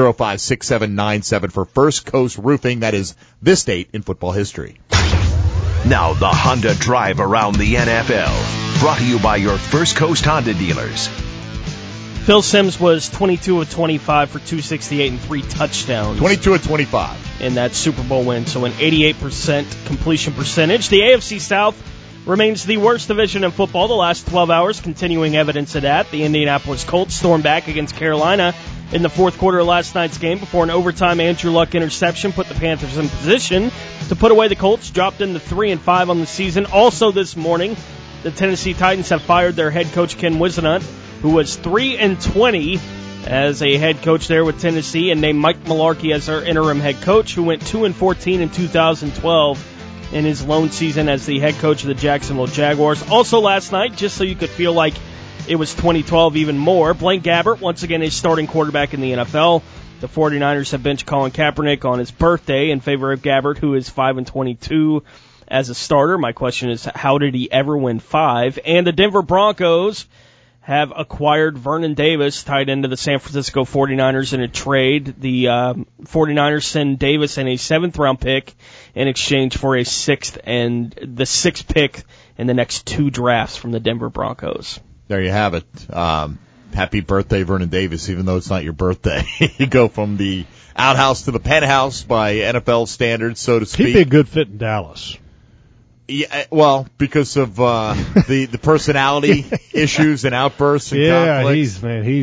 056797 for First Coast Roofing. That is This Date in Football History. Now the Honda Drive around the NFL, brought to you by your First Coast Honda dealers. Phil Simms was 22 of 25 for 268 and 3 touchdowns. 22 of 25. In that Super Bowl win, so an 88% completion percentage. The AFC South remains the worst division in football the last 12 hours, continuing evidence of that. The Indianapolis Colts stormed back against Carolina in the fourth quarter of last night's game before an overtime Andrew Luck interception put the Panthers in position to put away the Colts, dropped into 3-5 on the season. Also this morning, the Tennessee Titans have fired their head coach Ken Whisenhunt, who was 3-20 as a head coach there with Tennessee, and named Mike Mularkey as their interim head coach, who went 2-14 in 2012 in his lone season as the head coach of the Jacksonville Jaguars. Also last night, just so you could feel like it was 2012 even more, Blaine Gabbert, once again a starting quarterback in the NFL. The 49ers have benched Colin Kaepernick on his birthday in favor of Gabbert, who is 5-22 as a starter. My question is, how did he ever win 5? And the Denver Broncos have acquired Vernon Davis, tied into the San Francisco 49ers in a trade. The 49ers send Davis in a 7th-round pick in exchange for a 6th and the 6th pick in the next 2 drafts from the Denver Broncos. There you have it. Happy birthday, Vernon Davis, even though it's not your birthday. You go from the outhouse to the penthouse by NFL standards, so to speak. He'd be a good fit in Dallas. Yeah, well, because of the personality issues and outbursts and conflicts.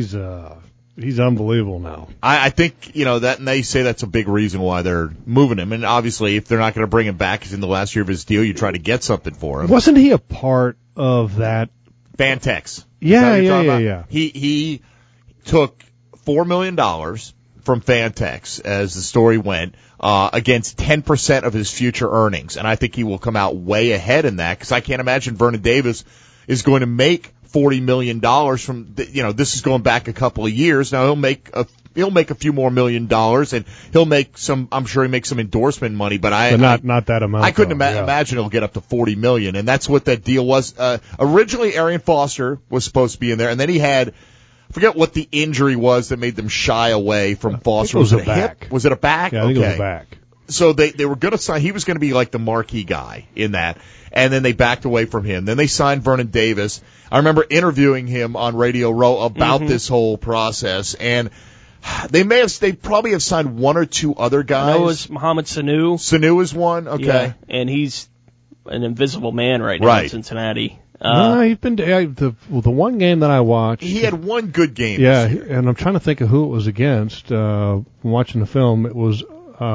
He's unbelievable now. I think, that, and they say that's a big reason why they're moving him. And obviously, if they're not going to bring him back, he's in the last year of his deal, you try to get something for him. Wasn't he a part of that? Fantex. Yeah. He took $4 million from Fantex, as the story went, against 10% of his future earnings. And I think he will come out way ahead in that, because I can't imagine Vernon Davis is going to make $40 million from, this is going back a couple of years. Now he'll make a few more $1 million, and he'll make I'm sure he makes some endorsement money, but not that amount. I couldn't imagine he'll get up to $40 million, and that's what that deal was. Originally, Arian Foster was supposed to be in there, and then he had, I forget what the injury was that made them shy away from Foster. Was it a hip? Was it a back? Yeah, I think it was a back. So they were going to sign, he was going to be like the marquee guy in that, and then they backed away from him. Then they signed Vernon Davis. I remember interviewing him on Radio Row about this whole process, and they probably have signed 1 or 2 other guys. That was Mohamed Sanu. Sanu is one, okay. Yeah, and he's an invisible man right now in Cincinnati. No, he's been the one game that I watched. He had one good game. Yeah, this year. And I'm trying to think of who it was against. Watching the film, it was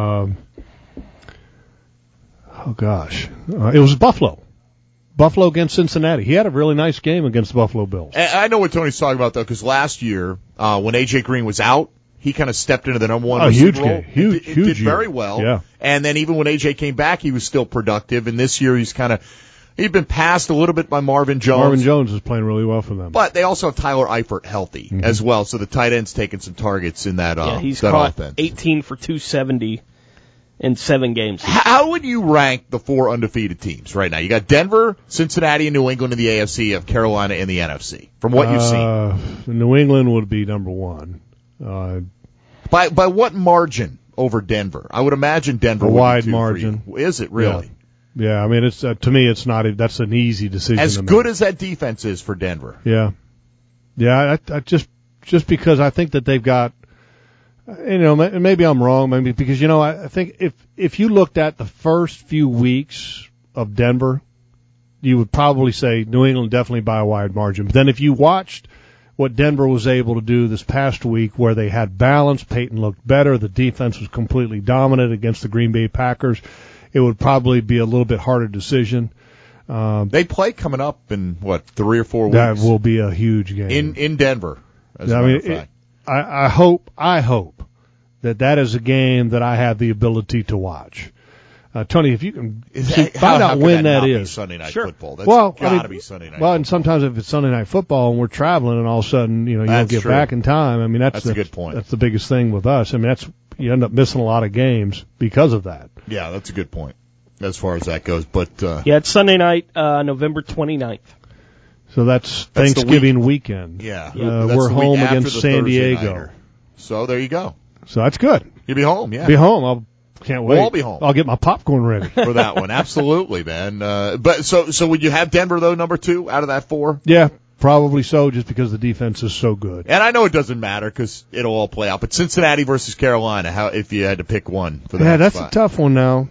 it was Buffalo. Buffalo against Cincinnati. He had a really nice game against the Buffalo Bills. And I know what Tony's talking about, though, because last year, when A.J. Green was out, he kind of stepped into the number one receiver role. Huge He did very well. Yeah. And then even when A.J. came back, he was still productive. And this year, he'd been passed a little bit by Marvin Jones. Marvin Jones is playing really well for them. But they also have Tyler Eifert healthy as well, so the tight end's taking some targets in that he's that caught offense. 18 for 270 in 7 games. How would you rank the 4 undefeated teams right now? You got Denver, Cincinnati, and New England in the AFC. You have Carolina in the NFC. From what you've seen, New England would be number 1. By what margin over Denver? I would imagine Denver a would wide be 2 margin. For you. Is it really? Yeah. I mean, it's to me, it's not. That's an easy decision. As to good make. as that defense is for Denver. Yeah. I just because I think that they've got. Maybe I'm wrong. Maybe because I think if you looked at the first few weeks of Denver, you would probably say New England definitely by a wide margin. But then if you watched what Denver was able to do this past week, where they had balance, Peyton looked better, the defense was completely dominant against the Green Bay Packers, it would probably be a little bit harder decision. They play coming up in 3 or 4 weeks. That will be a huge game in Denver. As a matter of fact. I hope that is a game that I have the ability to watch. Tony, if you can find out when that is. Sunday night football. That's gotta be Sunday night. Well, and sometimes if it's Sunday night football and we're traveling and all of a sudden, you don't get back in time. I mean, that's a good point. That's the biggest thing with us. I mean, you end up missing a lot of games because of that. Yeah, that's a good point as far as that goes. But it's Sunday night, November 29th. So that's Thanksgiving weekend. Yeah. We're home against San Diego. So there you go. So that's good. You'll be home, yeah. Be home. Can't wait. We'll all be home. I'll get my popcorn ready for that one. Absolutely, man. But so would you have Denver though, number 2 out of that 4? Yeah, probably so, just because the defense is so good. And I know it doesn't matter because it'll all play out. But Cincinnati versus Carolina, if you had to pick one for that? Yeah, that's a tough one now.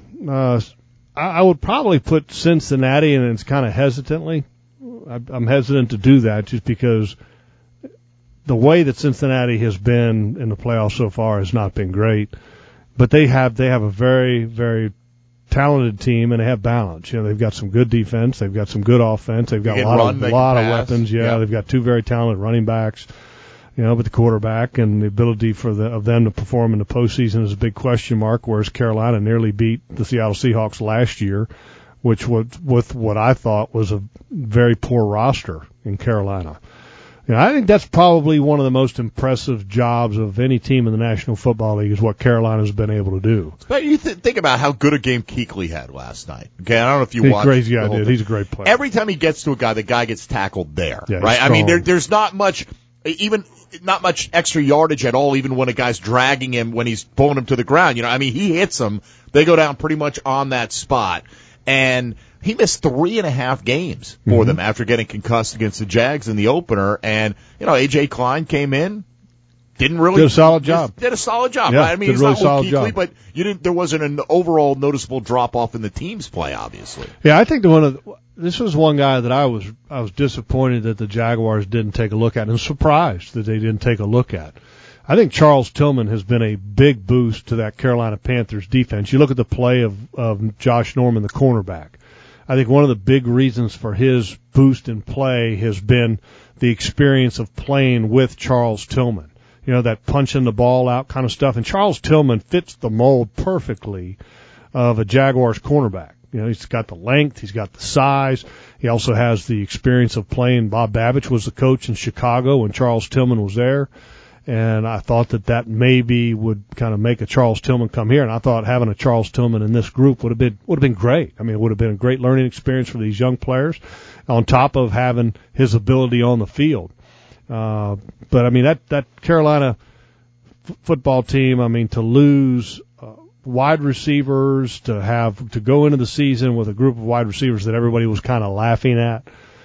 I would probably put Cincinnati, and it's kind of hesitantly. I'm hesitant to do that just because the way that Cincinnati has been in the playoffs so far has not been great. But they have a very, very talented team, and they have balance. They've got some good defense, they've got some good offense, they've got a lot of weapons. Yeah, they've got 2 very talented running backs. but the quarterback and the ability of them to perform in the postseason is a big question mark, whereas Carolina nearly beat the Seattle Seahawks last year, which was with what I thought was a very poor roster in Carolina. I think that's probably one of the most impressive jobs of any team in the National Football League is what Carolina's been able to do. But you think about how good a game Kuechly had last night. Okay, I don't know if you watched. Crazy guy did. He's a great player. Every time he gets to a guy, the guy gets tackled there. Yeah, right? I mean, there's not much, not much extra yardage at all, even when a guy's dragging him when he's pulling him to the ground. I mean, he hits them. They go down pretty much on that spot. And he missed 3.5 games for them after getting concussed against the Jags in the opener. And, A.J. Klein came in, did a solid job. Did a solid job. Yeah, right? I mean, he's not solid job. But there wasn't an overall noticeable drop off in the team's play, obviously. Yeah, I think this was one guy that I was disappointed that the Jaguars didn't take a look at, and surprised that they didn't take a look at. I think Charles Tillman has been a big boost to that Carolina Panthers defense. You look at the play of Josh Norman, the cornerback. I think one of the big reasons for his boost in play has been the experience of playing with Charles Tillman. That punching the ball out kind of stuff. And Charles Tillman fits the mold perfectly of a Jaguars cornerback. He's got the length, he's got the size. He also has the experience of playing. Bob Babich was the coach in Chicago when Charles Tillman was there. And I thought that maybe would kind of make a Charles Tillman come here. And I thought having a Charles Tillman in this group would have been great. I mean, it would have been a great learning experience for these young players, on top of having his ability on the field. But I mean, that Carolina football team, I mean, to lose wide receivers, to go into the season with a group of wide receivers that everybody was kind of laughing at,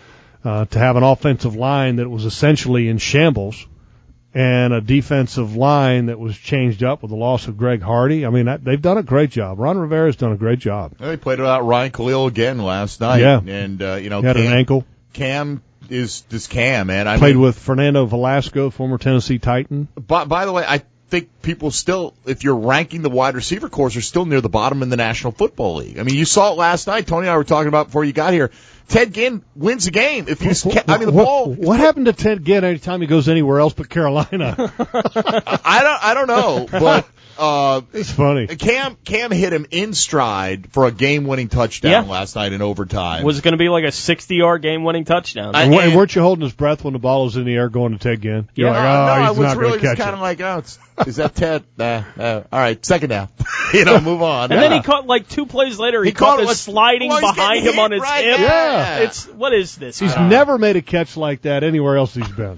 to have an offensive line that was essentially in shambles, and a defensive line that was changed up with the loss of Greg Hardy. I mean, they've done a great job. Ron Rivera's done a great job. They played without Ryan Khalil again last night. Yeah. And, he had an ankle. Cam is Cam, man. Played with Fernando Velasco, former Tennessee Titan. By the way, I think people still, if you're ranking the wide receiver corps, are still near the bottom in the National Football League. I mean, you saw it last night. Tony and I were talking about before you got here. Ted Ginn wins a game. If the ball. What happened to Ted Ginn every time he goes anywhere else but Carolina? I don't know, but it's funny. Cam hit him in stride for a game-winning touchdown last night in overtime. Was going to be like a 60-yard game-winning touchdown. And weren't you holding his breath when the ball was in the air going to Ted Ginn? You're like, I he's was not really just kind of like, is that Ted? All right, second down. Move on. And then he caught, like 2 plays later, he caught this sliding behind him on his hip. Yeah. What is this? He's never made a catch like that anywhere else he's been.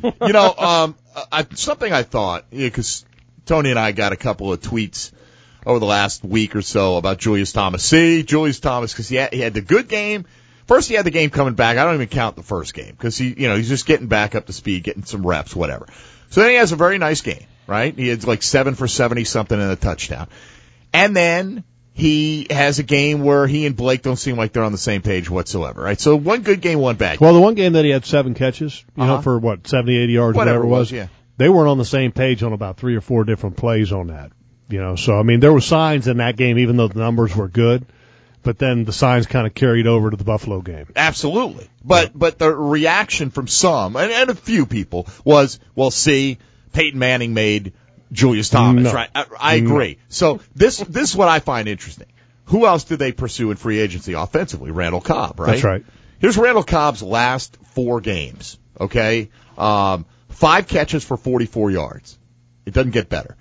Something I thought, because Tony and I got a couple of tweets over the last week or so about Julius Thomas. Julius Thomas, because he had the good game. First, he had the game coming back. I don't even count the first game because he's just getting back up to speed, getting some reps, whatever. So then he has a very nice game, right? He had like 7 for 70 something and a touchdown. And then he has a game where he and Blake don't seem like they're on the same page whatsoever, right? So one good game, one bad game. Well, the one game that he had 7 catches, for 70, 80 yards, whatever it was, they weren't on the same page on about 3 or 4 different plays on that. So I mean, there were signs in that game, even though the numbers were good, but then the signs kind of carried over to the Buffalo game. Absolutely. But the reaction from some, and a few people, was, well, see, Peyton Manning made Julius Thomas, right? I agree. So this is what I find interesting. Who else did they pursue in free agency offensively? Randall Cobb, right? That's right. Here's Randall Cobb's last 4 games, okay? 5 catches for 44 yards. It doesn't get better.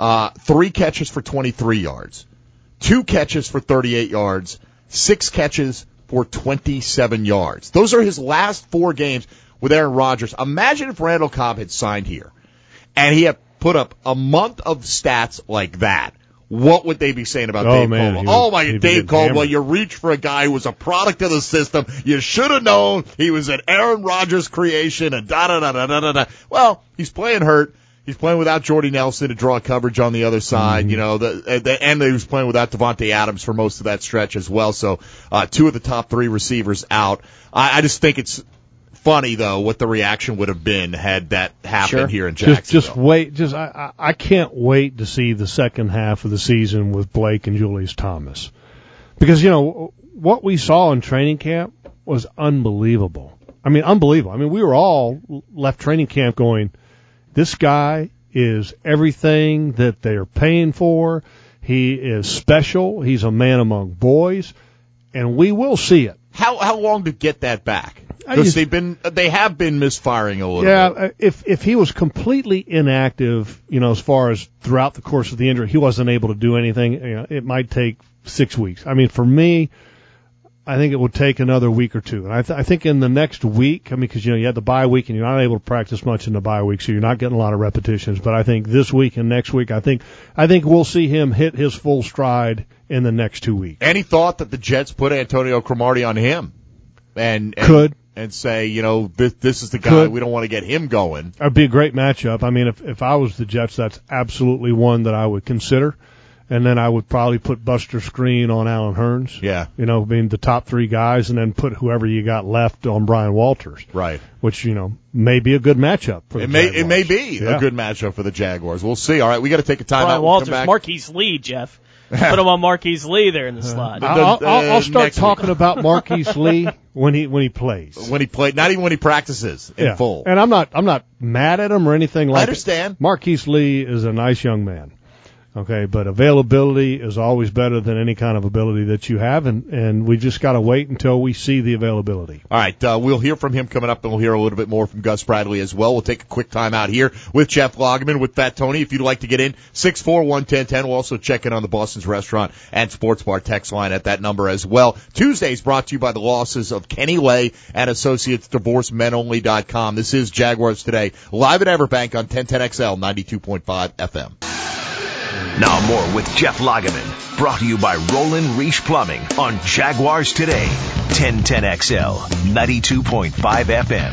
3 catches for 23 yards. 2 catches for 38 yards. 6 catches for 27 yards. Those are his last 4 games with Aaron Rodgers. Imagine if Randall Cobb had signed here and he had put up a month of stats like that. What would they be saying about Dave Caldwell? Dave Caldwell, you reach for a guy who was a product of the system. You should have known he was an Aaron Rodgers creation and da-da-da-da-da-da. Well, he's playing hurt. He's playing without Jordy Nelson to draw coverage on the other side, and he was playing without Devontae Adams for most of that stretch as well. So 2 of the top 3 receivers out. I just think it's funny, though, what the reaction would have been had that happened here in Jacksonville. Just wait. I can't wait to see the second half of the season with Blake and Julius Thomas. Because, what we saw in training camp was unbelievable. I mean, unbelievable. I mean, we were all left training camp going, this guy is everything that they are paying for. He is special. He's a man among boys, and we will see it. How long to get that back? Because they have been misfiring a little bit. Yeah, if he was completely inactive, as far as throughout the course of the injury, he wasn't able to do anything, it might take 6 weeks. I mean, for me, I think it would take another week or two. And I think in the next week, because, you had the bye week and you're not able to practice much in the bye week, so you're not getting a lot of repetitions. But I think this week and next week, I think we'll see him hit his full stride in the next 2 weeks. Any thought that the Jets put Antonio Cromartie on him? And say, this is the guy, we don't want to get him going. It'd be a great matchup. I mean, if I was the Jets, that's absolutely one that I would consider. And then I would probably put Buster Skrine on Allen Hurns. Yeah. Being the top three guys, and then put whoever you got left on Brian Walters. Right. Which, may be a good matchup for the Jaguars. It may be a good matchup for the Jaguars. We'll see. All right, we got to take a timeout. Brian Walters, Marquise Lee, Jeff. Put him on Marquise Lee there in the slot. I'll start talking about Marquise Lee when he plays. When he plays, not even when he practices in full. And I'm not mad at him or anything like that. I understand. Marquise Lee is a nice young man. Okay, but availability is always better than any kind of ability that you have, and we just got to wait until we see the availability. All right, we'll hear from him coming up, and we'll hear a little bit more from Gus Bradley as well. We'll take a quick time out here with Jeff Lageman, with Fat Tony. If you'd like to get in, 641-1010. We'll also check in on the Boston's Restaurant and Sports Bar text line at that number as well. Tuesdays brought to you by the losses of Kenny Lay and Associates, DivorceMenOnly.com. This is Jaguars Today, live at Everbank on 1010XL 92.5 FM. Now more with Jeff Lageman, brought to you by Roland Reich Plumbing on Jaguars Today, 1010XL, 92.5 FM.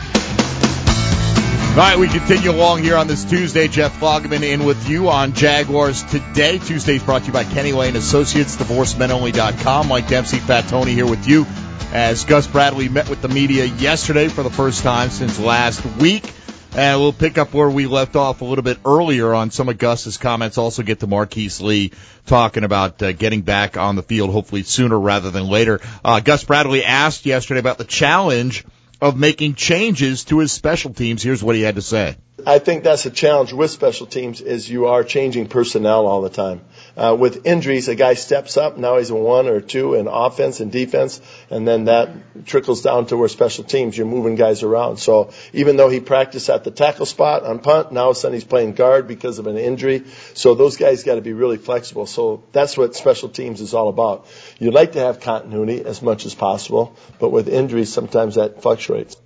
All right, we continue along here on this Tuesday. Jeff Lageman in with you on Jaguars Today. Tuesday's brought to you by Kenny Lane Associates, DivorceMenOnly.com. Mike Dempsey, Fat Tony here with you as Gus Bradley met with the media yesterday for the first time since last week. And we'll pick up where we left off a little bit earlier on some of Gus's comments. Also get to Marquise Lee talking about getting back on the field, hopefully sooner rather than later. Gus Bradley asked yesterday about the challenge of making changes to his special teams. Here's what he had to say. I think that's a challenge with special teams, is you are changing personnel all the time. With injuries, a guy steps up, now he's a 1 or 2 in offense and defense, and then that trickles down to where special teams, you're moving guys around. So even though he practiced at the tackle spot on punt, now all of a sudden he's playing guard because of an injury. So those guys got to be really flexible. So that's what special teams is all about. You'd like to have continuity as much as possible, but with injuries, sometimes that fluctuates.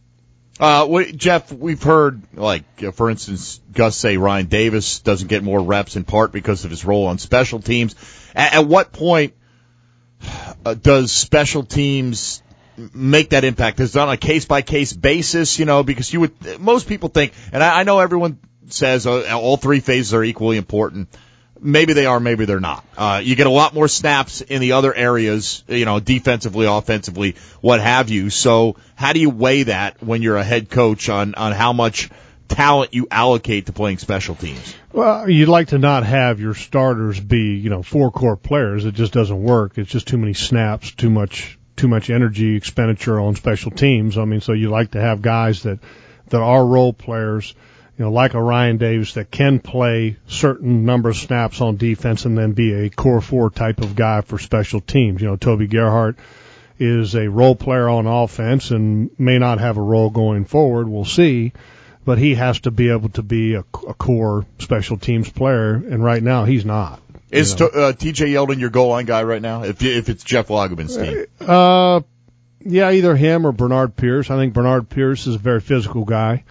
Jeff, we've heard, for instance, Gus say Ryan Davis doesn't get more reps in part because of his role on special teams. At what point does special teams make that impact? Is it on a case-by-case basis, because most people think, and I know everyone says all three phases are equally important. Maybe they are, maybe they're not. You get a lot more snaps in the other areas, defensively, offensively, what have you. So how do you weigh that when you're a head coach on how much talent you allocate to playing special teams? Well, you'd like to not have your starters be, 4 core players. It just doesn't work. It's just too many snaps, too much energy expenditure on special teams. I mean, so you like to have guys that are role players, like a Ryan Davis that can play certain number of snaps on defense and then be a core 4 type of guy for special teams. Toby Gerhart is a role player on offense and may not have a role going forward. We'll see. But he has to be able to be a core special teams player, and right now he's not. Is T.J. Yeldon your goal line guy right now, if it's Jeff Lageman's team? Yeah, either him or Bernard Pierce. I think Bernard Pierce is a very physical guy.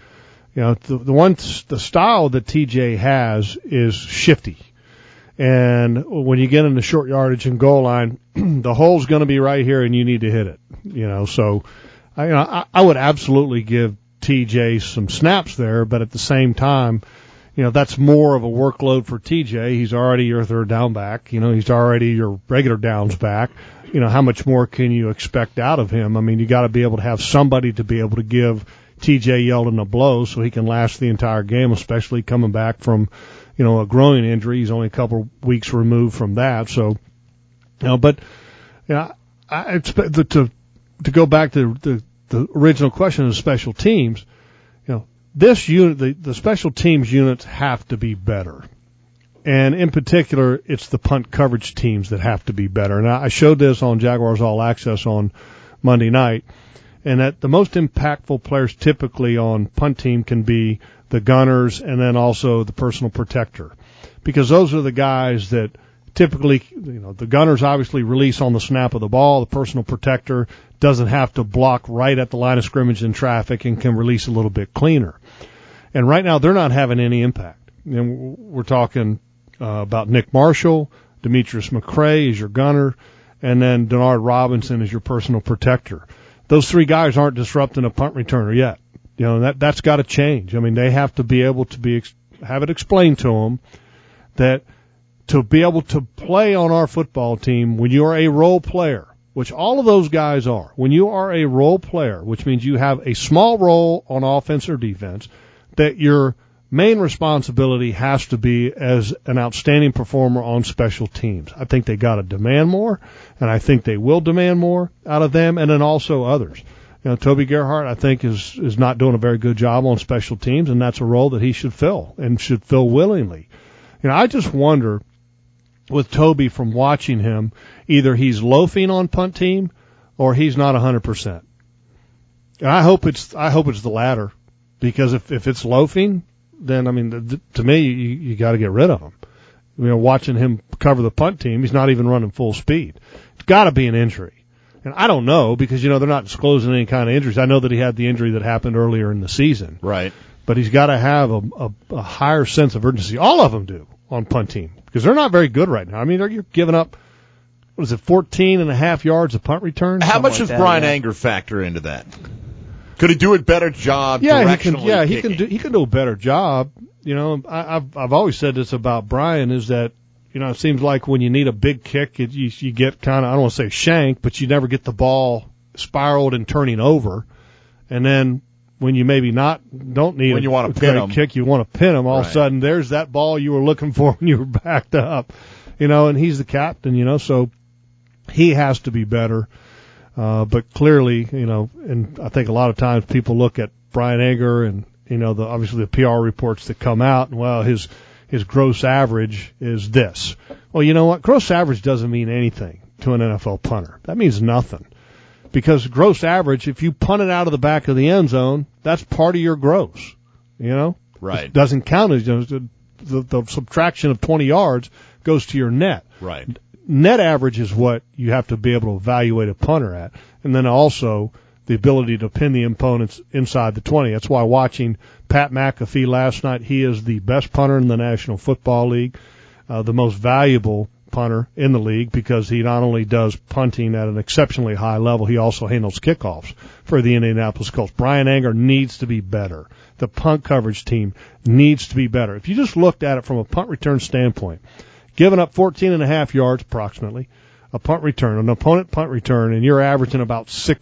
The style that TJ has is shifty. And when you get in the short yardage and goal line, the hole's going to be right here and you need to hit it. So I would absolutely give TJ some snaps there, but at the same time, that's more of a workload for TJ. He's already your third down back. He's already your regular downs back. How much more can you expect out of him? I mean, you got to be able to have somebody to be able to give T.J. Yeldon a blow so he can last the entire game, especially coming back from, a groin injury. He's only a couple weeks removed from that. So, I expect to go back to the original question of special teams. this unit, the special teams units have to be better. And in particular, it's the punt coverage teams that have to be better. And I showed this on Jaguars All Access on Monday night, and that the most impactful players typically on punt team can be the gunners and then also the personal protector, because those are the guys that typically, the gunners obviously release on the snap of the ball. The personal protector doesn't have to block right at the line of scrimmage in traffic and can release a little bit cleaner. And right now they're not having any impact. And we're talking about Nick Marshall, Demetrius McCray is your gunner, and then Denard Robinson is your personal protector. Those three guys aren't disrupting a punt returner yet. That's got to change. I mean, they have to be able to have it explained to them that to be able to play on our football team, when you're a role player, which all of those guys are, when you are a role player, which means you have a small role on offense or defense, that your main responsibility has to be as an outstanding performer on special teams. I think they got to demand more, and I think they will demand more out of them, and then also others. Toby Gerhart, I think, is not doing a very good job on special teams, and that's a role that he should fill, and should fill willingly. I just wonder, with Toby, from watching him, either he's loafing on punt team or he's not 100%. And I hope it's the latter, because if it's loafing, then, to me, you got to get rid of him. Watching him cover the punt team, he's not even running full speed. It's got to be an injury. And I don't know, because, they're not disclosing any kind of injuries. I know that he had the injury that happened earlier in the season. Right. But he's got to have a higher sense of urgency. All of them do on punt team, because they're not very good right now. You're giving up, 14.5 yards a punt return? How much does Brian Anger factor into that? Could he do a better job? Yeah, he can do a better job. I've always said this about Brian, is that, it seems like when you need a big kick, you get kind of, I don't want to say shank, but you never get the ball spiraled and turning over. And then when you maybe don't need when you want to pin him, kick, you want to pin him. All of a sudden, there's that ball you were looking for when you were backed up. And he's the captain, so he has to be better. But clearly, and I think a lot of times people look at Brian Anger and, obviously the PR reports that come out, and, his gross average is this. Well, you know what? Gross average doesn't mean anything to an NFL punter. That means nothing. Because gross average, if you punt it out of the back of the end zone, that's part of your gross. Right. It doesn't count as the subtraction of 20 yards goes to your net. Right. Net average is what you have to be able to evaluate a punter at. And then also the ability to pin the opponents inside the 20. That's why watching Pat McAfee last night, he is the best punter in the National Football League, the most valuable punter in the league, because he not only does punting at an exceptionally high level, he also handles kickoffs for the Indianapolis Colts. Brian Anger needs to be better. The punt coverage team needs to be better. If you just looked at it from a punt return standpoint, giving up 14.5 yards approximately, a punt return, an opponent punt return, and you're averaging about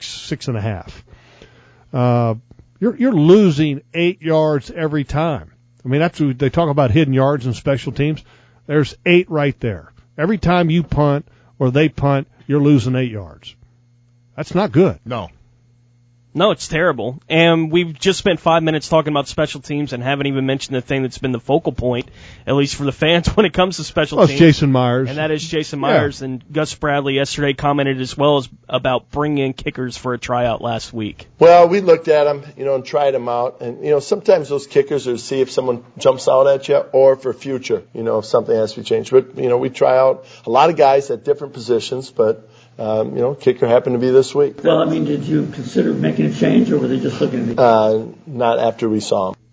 6.5. You're losing 8 yards every time. That's what they talk about, hidden yards in special teams. There's 8 right there. Every time you punt or they punt, you're losing 8 yards. That's not good. No, it's terrible. And we've just spent 5 minutes talking about special teams and haven't even mentioned the thing that's been the focal point, at least for the fans, when it comes to special teams. It's Jason Myers. And that is Jason Myers. Yeah. And Gus Bradley yesterday commented as well as about bringing in kickers for a tryout last week. Well, we looked at them, and tried them out. And, sometimes those kickers are to see if someone jumps out at you or for future, if something has to be changed. But, we try out a lot of guys at different positions, but kicker happened to be this week. Well, did you consider making a change, or were they just looking at not after we saw him.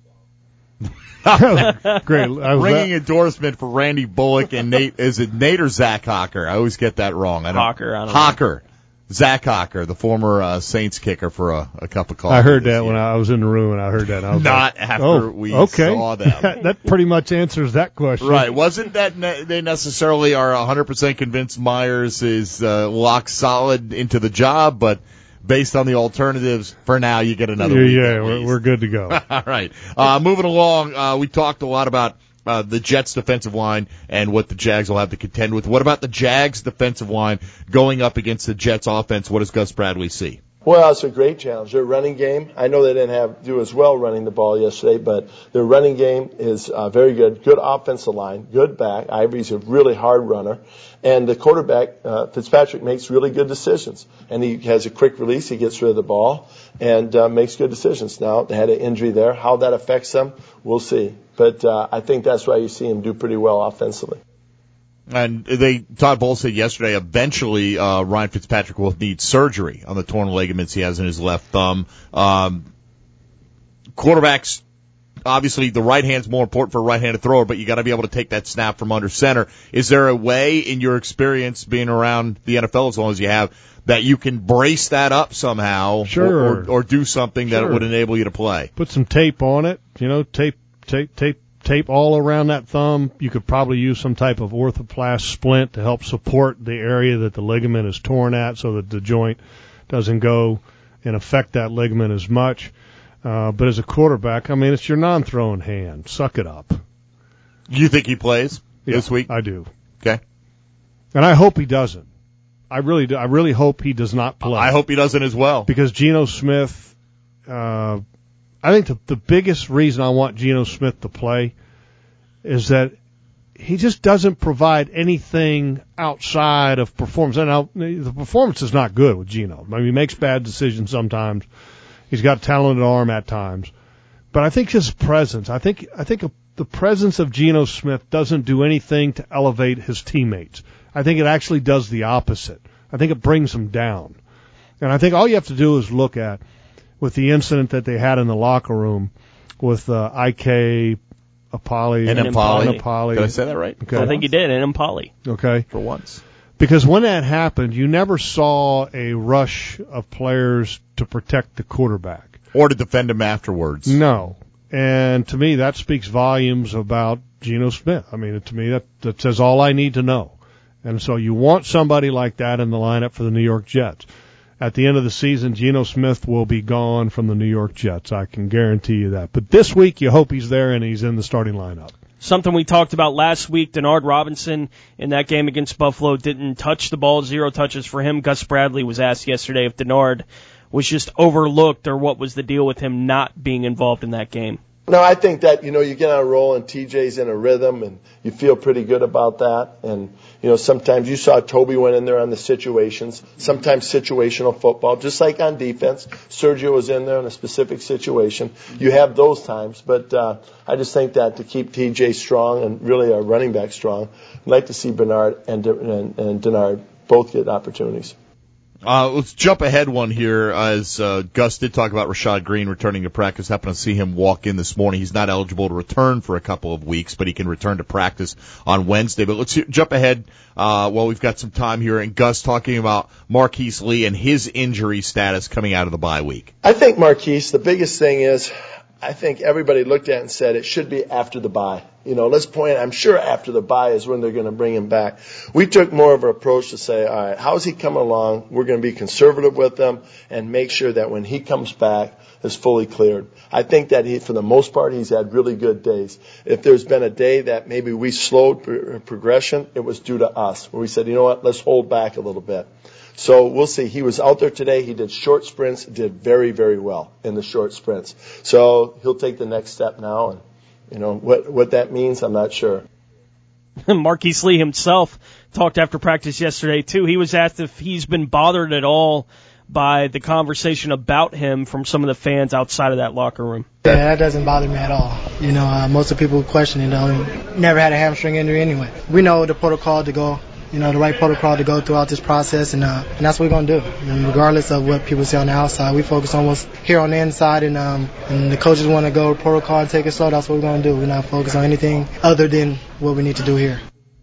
Great. Ringing endorsement for Randy Bullock and Nate. Is it Nate or Zach Hocker? I always get that wrong. Hocker. Zach Hocker, the former Saints kicker for a cup of coffee. I heard that when I was in the room, and I heard that. I was not after we saw them. That pretty much answers that question. Right. Wasn't that they necessarily are 100% convinced Myers is locked solid into the job, but based on the alternatives, for now you get another week. Yeah, we're good to go. All right. Moving along, we talked a lot about the Jets' defensive line and what the Jags will have to contend with. What about the Jags' defensive line going up against the Jets' offense? What does Gus Bradley see? Well, it's a great challenge. Their running game, I know they didn't do as well running the ball yesterday, but their running game is very good. Good offensive line, good back. Ivory's a really hard runner. And the quarterback, Fitzpatrick, makes really good decisions. And he has a quick release. He gets rid of the ball and makes good decisions. Now, they had an injury there. How that affects them, we'll see. But I think that's why you see him do pretty well offensively. And Todd Bowles said yesterday, eventually Ryan Fitzpatrick will need surgery on the torn ligaments he has in his left thumb. Quarterbacks, obviously the right hand's more important for a right-handed thrower, but you got to be able to take that snap from under center. Is there a way, in your experience being around the NFL as long as you have, that you can brace that up somehow, sure, or do something that would enable you to play? Put some tape on it, tape all around that thumb. You could probably use some type of orthoplast splint to help support the area that the ligament is torn at so that the joint doesn't go and affect that ligament as much. But as a quarterback, I mean, it's your non-throwing hand. Suck it up. You think he plays this week? I do. Okay. And I hope he doesn't. I really do. I really hope he does not play. I hope he doesn't as well. Because Geno Smith, I think the biggest reason I want Geno Smith to play is that he just doesn't provide anything outside of performance. And now, the performance is not good with Geno. I mean, he makes bad decisions sometimes. He's got a talented arm at times. But I think his presence, I think the presence of Geno Smith doesn't do anything to elevate his teammates. I think it actually does the opposite. I think it brings them down. And I think all you have to do is look at, with the incident that they had in the locker room with Ike Enemkpali. Did I say that right? Okay. I think you did, Enemkpali. Okay. For once. Because when that happened, you never saw a rush of players to protect the quarterback. Or to defend him afterwards. No. And to me, that speaks volumes about Geno Smith. I mean, to me, that says all I need to know. And so you want somebody like that in the lineup for the New York Jets. At the end of the season, Geno Smith will be gone from the New York Jets. I can guarantee you that. But this week, you hope he's there and he's in the starting lineup. Something we talked about last week, Denard Robinson in that game against Buffalo didn't touch the ball, 0 touches for him. Gus Bradley was asked yesterday if Denard was just overlooked or what was the deal with him not being involved in that game. No, I think that, you get on a roll and TJ's in a rhythm and you feel pretty good about that. And, sometimes you saw Toby went in there on the situations, sometimes situational football, just like on defense. Sergio was in there in a specific situation. You have those times, but I just think that to keep TJ strong and really our running back strong, I'd like to see Bernard and Denard both get opportunities. Let's jump ahead one here as Gus did talk about Rashad Green returning to practice. Happened to see him walk in this morning. He's not eligible to return for a couple of weeks, but he can return to practice on Wednesday. But let's jump ahead while we've got some time here. And Gus talking about Marquise Lee and his injury status coming out of the bye week. I think Marquise, the biggest thing is I think everybody looked at it and said it should be after the bye. Let's point, I'm sure after the bye is when they're going to bring him back. We took more of an approach to say, all right, how's he coming along? We're going to be conservative with him and make sure that when he comes back, is fully cleared. I think that for the most part, he's had really good days. If there's been a day that maybe we slowed progression, it was due to us, where we said, you know what, let's hold back a little bit. So we'll see. He was out there today. He did short sprints, did very, very well in the short sprints. So he'll take the next step now. And, what that means, I'm not sure. Marquise Lee himself talked after practice yesterday, too. He was asked if he's been bothered at all by the conversation about him from some of the fans outside of that locker room. Yeah, that doesn't bother me at all. Most of the people question it. Never had a hamstring injury anyway. We know the protocol to go. The right protocol to go throughout this process, and that's what we're going to do. And regardless of what people say on the outside, we focus on what's here on the inside, and the coaches want to go protocol and take it slow. That's what we're going to do. We're not focused on anything other than what we need to do here.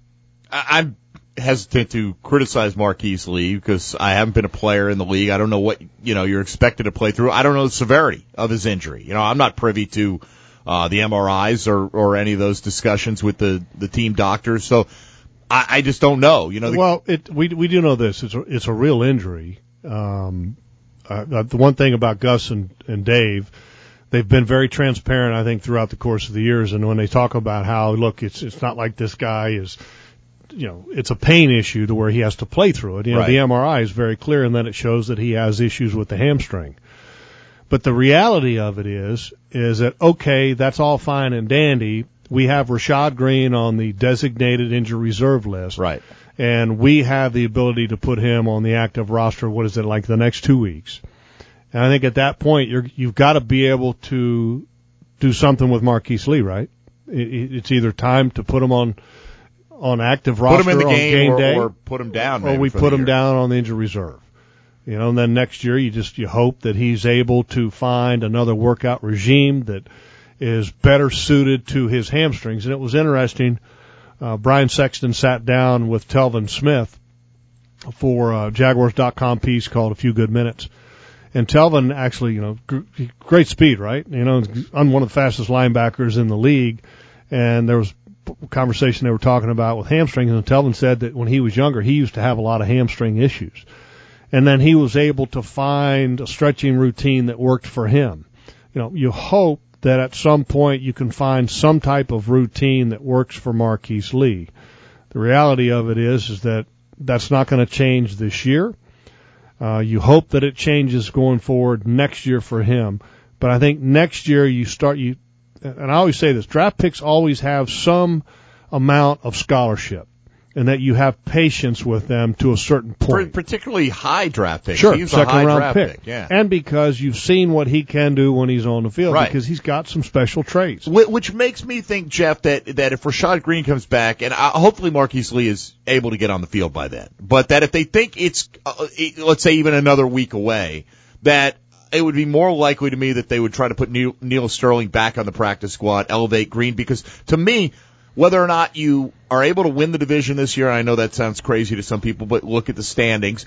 I'm hesitant to criticize Marquise Lee because I haven't been a player in the league. I don't know what you're expected to play through. I don't know the severity of his injury. I'm not privy to the MRIs or any of those discussions with the team doctors. So I just don't know. We do know this. It's a real injury. The one thing about Gus and Dave, they've been very transparent, I think, throughout the course of the years. And when they talk about how, look, it's not like this guy is it's a pain issue to where he has to play through it. The MRI is very clear, and then it shows that he has issues with the hamstring. But the reality of it is that, okay, that's all fine and dandy. We have Rashad Green on the designated injury reserve list. Right. And we have the ability to put him on the active roster, the next 2 weeks. And I think at that point, you've got to be able to do something with Marquise Lee, right? It's either time to put him on active roster put him in the game day, or put him down, or we put him down on the injury reserve. And then next year you hope that he's able to find another workout regime that is better suited to his hamstrings. And it was interesting. Brian Sexton sat down with Telvin Smith for a Jaguars.com piece called A Few Good Minutes. And Telvin actually, great speed, right? I'm one of the fastest linebackers in the league. And there was a conversation they were talking about with hamstrings, and Telvin said that when he was younger, he used to have a lot of hamstring issues. And then he was able to find a stretching routine that worked for him. You hope that at some point you can find some type of routine that works for Marquise Lee. The reality of it is that that's not going to change this year. You hope that it changes going forward next year for him. But I think next year and I always say this, draft picks always have some amount of scholarship, and that you have patience with them to a certain point. Particularly high draft picks. Sure, he's a high second-round draft pick. Yeah. And because you've seen what he can do when he's on the field, because he's got some special traits. Which makes me think, Jeff, that if Rashad Green comes back, and hopefully Marquise Lee is able to get on the field by then, but that if they think it's, let's say, even another week away, that it would be more likely to me that they would try to put Neil Sterling back on the practice squad, elevate Green, because to me, whether or not you are able to win the division this year, I know that sounds crazy to some people, but look at the standings.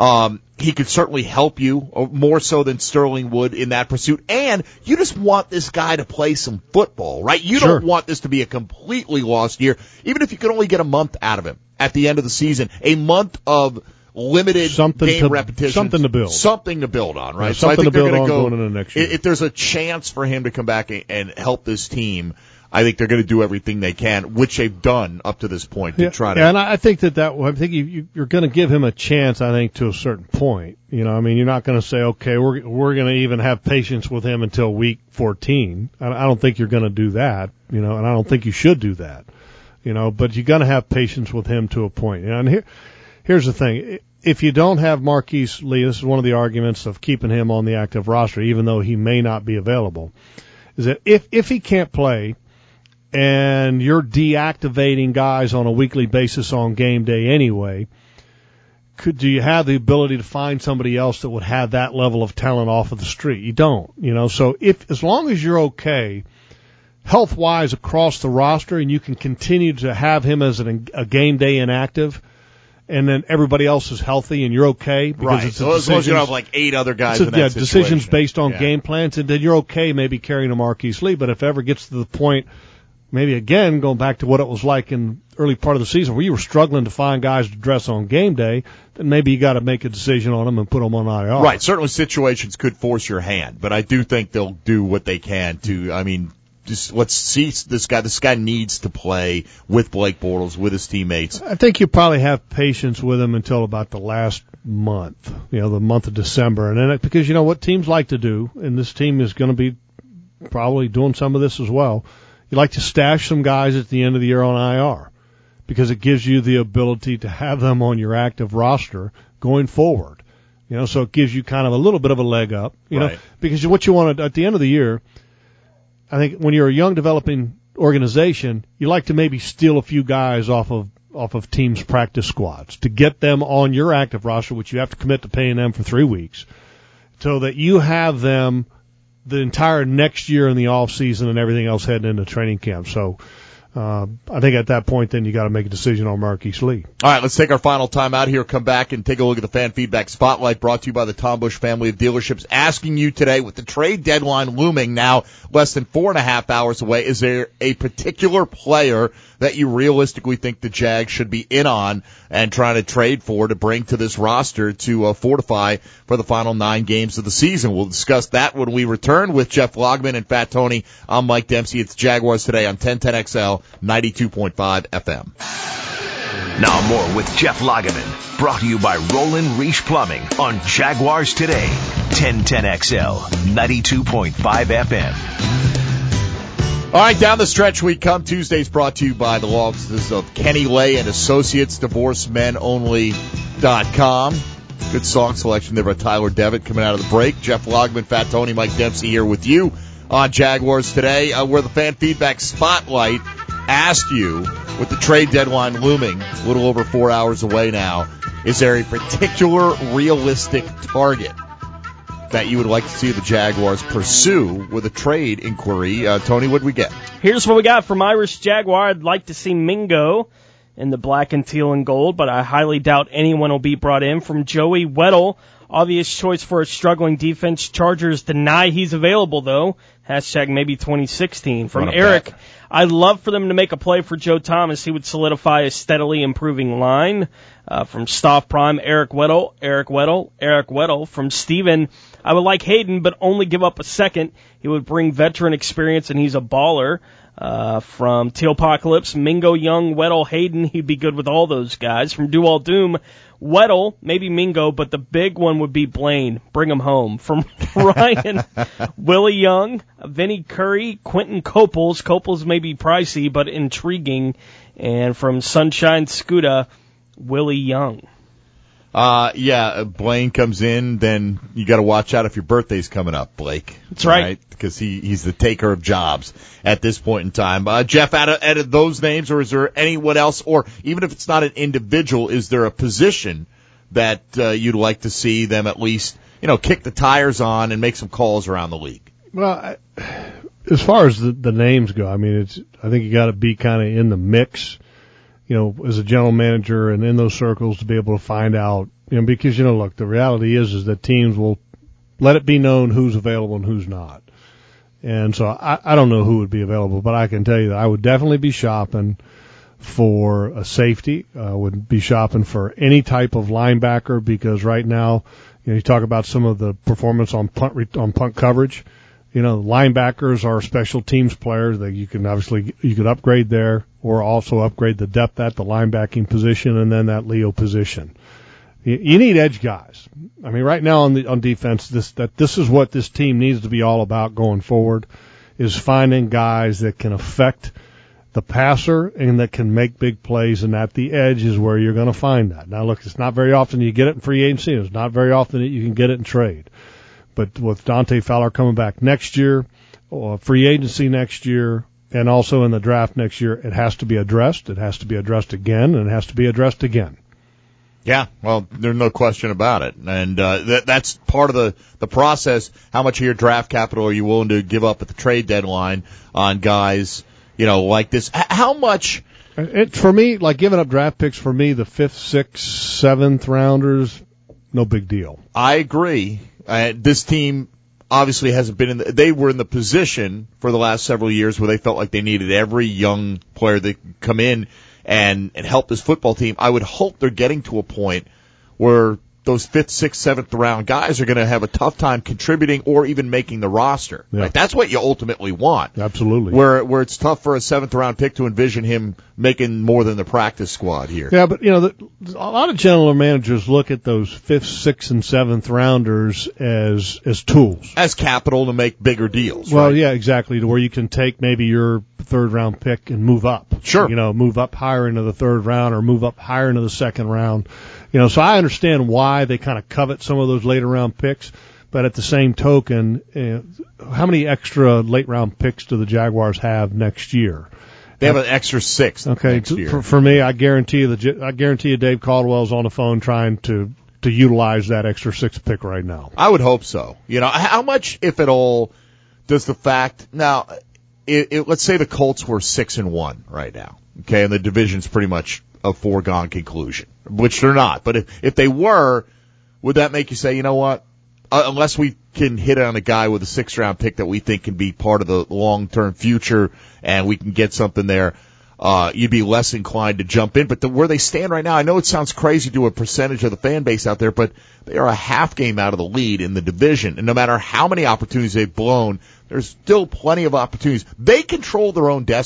He could certainly help you more so than Sterling would in that pursuit. And you just want this guy to play some football, right? You don't want this to be a completely lost year, even if you could only get a month out of him at the end of the season, a month of limited game repetition. Something to build. Something to build on, right? Yeah, so I think they're going to go into the next year. If there's a chance for him to come back and help this team, I think they're going to do everything they can, which they've done up to this point to try to. Yeah, and I think you're going to give him a chance. I think to a certain point. You're not going to say, okay, we're going to even have patience with him until week 14. I don't think you're going to do that. And I don't think you should do that. But you're going to have patience with him to a point. And here's the thing: if you don't have Marquise Lee, this is one of the arguments of keeping him on the active roster, even though he may not be available, is that if he can't play, and you're deactivating guys on a weekly basis on game day anyway, do you have the ability to find somebody else that would have that level of talent off of the street? You don't, So as long as you're okay health-wise across the roster and you can continue to have him as a game day inactive, and then everybody else is healthy and you're okay. Because it's as long as you don't have like 8 other guys in that situation. Decisions based on game plans, and then you're okay maybe carrying a Marquise Lee. But if it ever gets to the point, maybe again, going back to what it was like in the early part of the season where you were struggling to find guys to dress on game day, then maybe you got to make a decision on them and put them on IR. Right. Certainly situations could force your hand, but I do think they'll do what they can to, just let's see this guy. This guy needs to play with Blake Bortles, with his teammates. I think you probably have patience with him until about the last month, the month of December. And then because what teams like to do, and this team is going to be probably doing some of this as well, you like to stash some guys at the end of the year on IR because it gives you the ability to have them on your active roster going forward. So it gives you kind of a little bit of a leg up, right. Because what you want at the end of the year, I think when you're a young developing organization, you like to maybe steal a few guys off of teams' practice squads to get them on your active roster, which you have to commit to paying them for 3 weeks, so that you have them the entire next year in the off season and everything else heading into training camp. So I think at that point, then you got to make a decision on Marquise Lee. All right, let's take our final time out here. Come back and take a look at the fan feedback spotlight brought to you by the Tom Bush family of dealerships. Asking you today, with the trade deadline looming now less than 4.5 hours away, is there a particular player that you realistically think the Jags should be in on and trying to trade for to bring to this roster to fortify for the final 9 games of the season? We'll discuss that when we return with Jeff Logman and Fat Tony. I'm Mike Dempsey. It's Jaguars Today on 1010XL 92.5 FM. Now more with Jeff Lageman, brought to you by Roland Reach Plumbing on Jaguars Today, 1010XL, 92.5 FM. All right, down the stretch we come. Tuesday's brought to you by the law offices of Kenny Lay and Associates, DivorceMenOnly.com. Good song selection there by Tyler Devitt coming out of the break. Jeff Lageman, Fat Tony, Mike Dempsey here with you on Jaguars Today, where the fan feedback spotlight asked you, with the trade deadline looming a little over 4 hours away now, is there a particular realistic target that you would like to see the Jaguars pursue with a trade inquiry? Tony, what did we get? Here's what we got from Irish Jaguar. I'd like to see Mingo in the black and teal and gold, but I highly doubt anyone will be brought in. From Joey Weddle, obvious choice for a struggling defense. Chargers deny he's available, though. Hashtag maybe 2016. From Eric, I'd love for them to make a play for Joe Thomas. He would solidify a steadily improving line. From Staff Prime, Eric Weddle. From Steven, I would like Hayden, but only give up a second. He would bring veteran experience, and he's a baller. From Tealpocalypse, Mingo, Young, Weddle, Hayden, he'd be good with all those guys. From Dual Doom, Weddle, maybe Mingo, but the big one would be Blaine. Bring him home. From Ryan, Willie Young, Vinny Curry, Quentin Copels. Copels may be pricey, but intriguing. And from Sunshine Scuda, Willie Young. Blaine comes in, then you got to watch out if your birthday's coming up, Blake. That's right. Because he's the taker of jobs at this point in time. Jeff, out of those names, or is there anyone else, or even if it's not an individual, is there a position that you'd like to see them at least, kick the tires on and make some calls around the league? Well, as far as the names go, I think you got to be kind of in the mix, as a general manager and in those circles to be able to find out, because, look, the reality is that teams will let it be known who's available and who's not. And so I don't know who would be available, but I can tell you that I would definitely be shopping for a safety. Would be shopping for any type of linebacker, because right now, you talk about some of the performance on punt coverage. Linebackers are special teams players that you could upgrade there, or also upgrade the depth at the linebacking position and then that Leo position. You need edge guys. Right now on defense, this is what this team needs to be all about going forward, is finding guys that can affect the passer and that can make big plays, and at the edge is where you're going to find that. Now, look, it's not very often you get it in free agency. It's not very often that you can get it in trade. But with Dante Fowler coming back next year, or free agency next year, and also in the draft next year, it has to be addressed. It has to be addressed again, and it has to be addressed again. Yeah, well, there's no question about it. And that's part of the process. How much of your draft capital are you willing to give up at the trade deadline on guys, like this? How much? For me, like giving up draft picks, for me, the 5th, 6th, 7th rounders, no big deal. I agree. This team obviously hasn't been they were in the position for the last several years where they felt like they needed every young player that could come in and help this football team. I would hope they're getting to a point where those 5th, 6th, 7th round guys are going to have a tough time contributing or even making the roster. Yeah. Right? That's what you ultimately want. Absolutely. Where it's tough for a 7th round pick to envision him making more than the practice squad here. Yeah, but a lot of general managers look at those 5th, 6th, and 7th rounders as tools, as capital to make bigger deals. Well, right? Yeah, exactly. To where you can take maybe your 3rd round pick and move up. Sure. Move up higher into the 3rd round or move up higher into the 2nd round. So I understand why they kind of covet some of those later round picks, but at the same token, how many extra late round picks do the Jaguars have next year? They have an extra 6. Okay, next year. For me, I guarantee you Dave Caldwell's on the phone trying to utilize that extra 6th pick right now. I would hope so. How much, if at all, does the fact now? Let's say the Colts were 6-1 right now, okay, and the division's pretty much a foregone conclusion, which they're not. But if they were, would that make you say, you know what? Unless we can hit on a guy with a 6th round pick that we think can be part of the long-term future and we can get something there, you'd be less inclined to jump in. But where they stand right now, I know it sounds crazy to a percentage of the fan base out there, but they are a half game out of the lead in the division. And no matter how many opportunities they've blown, there's still plenty of opportunities. They control their own destiny.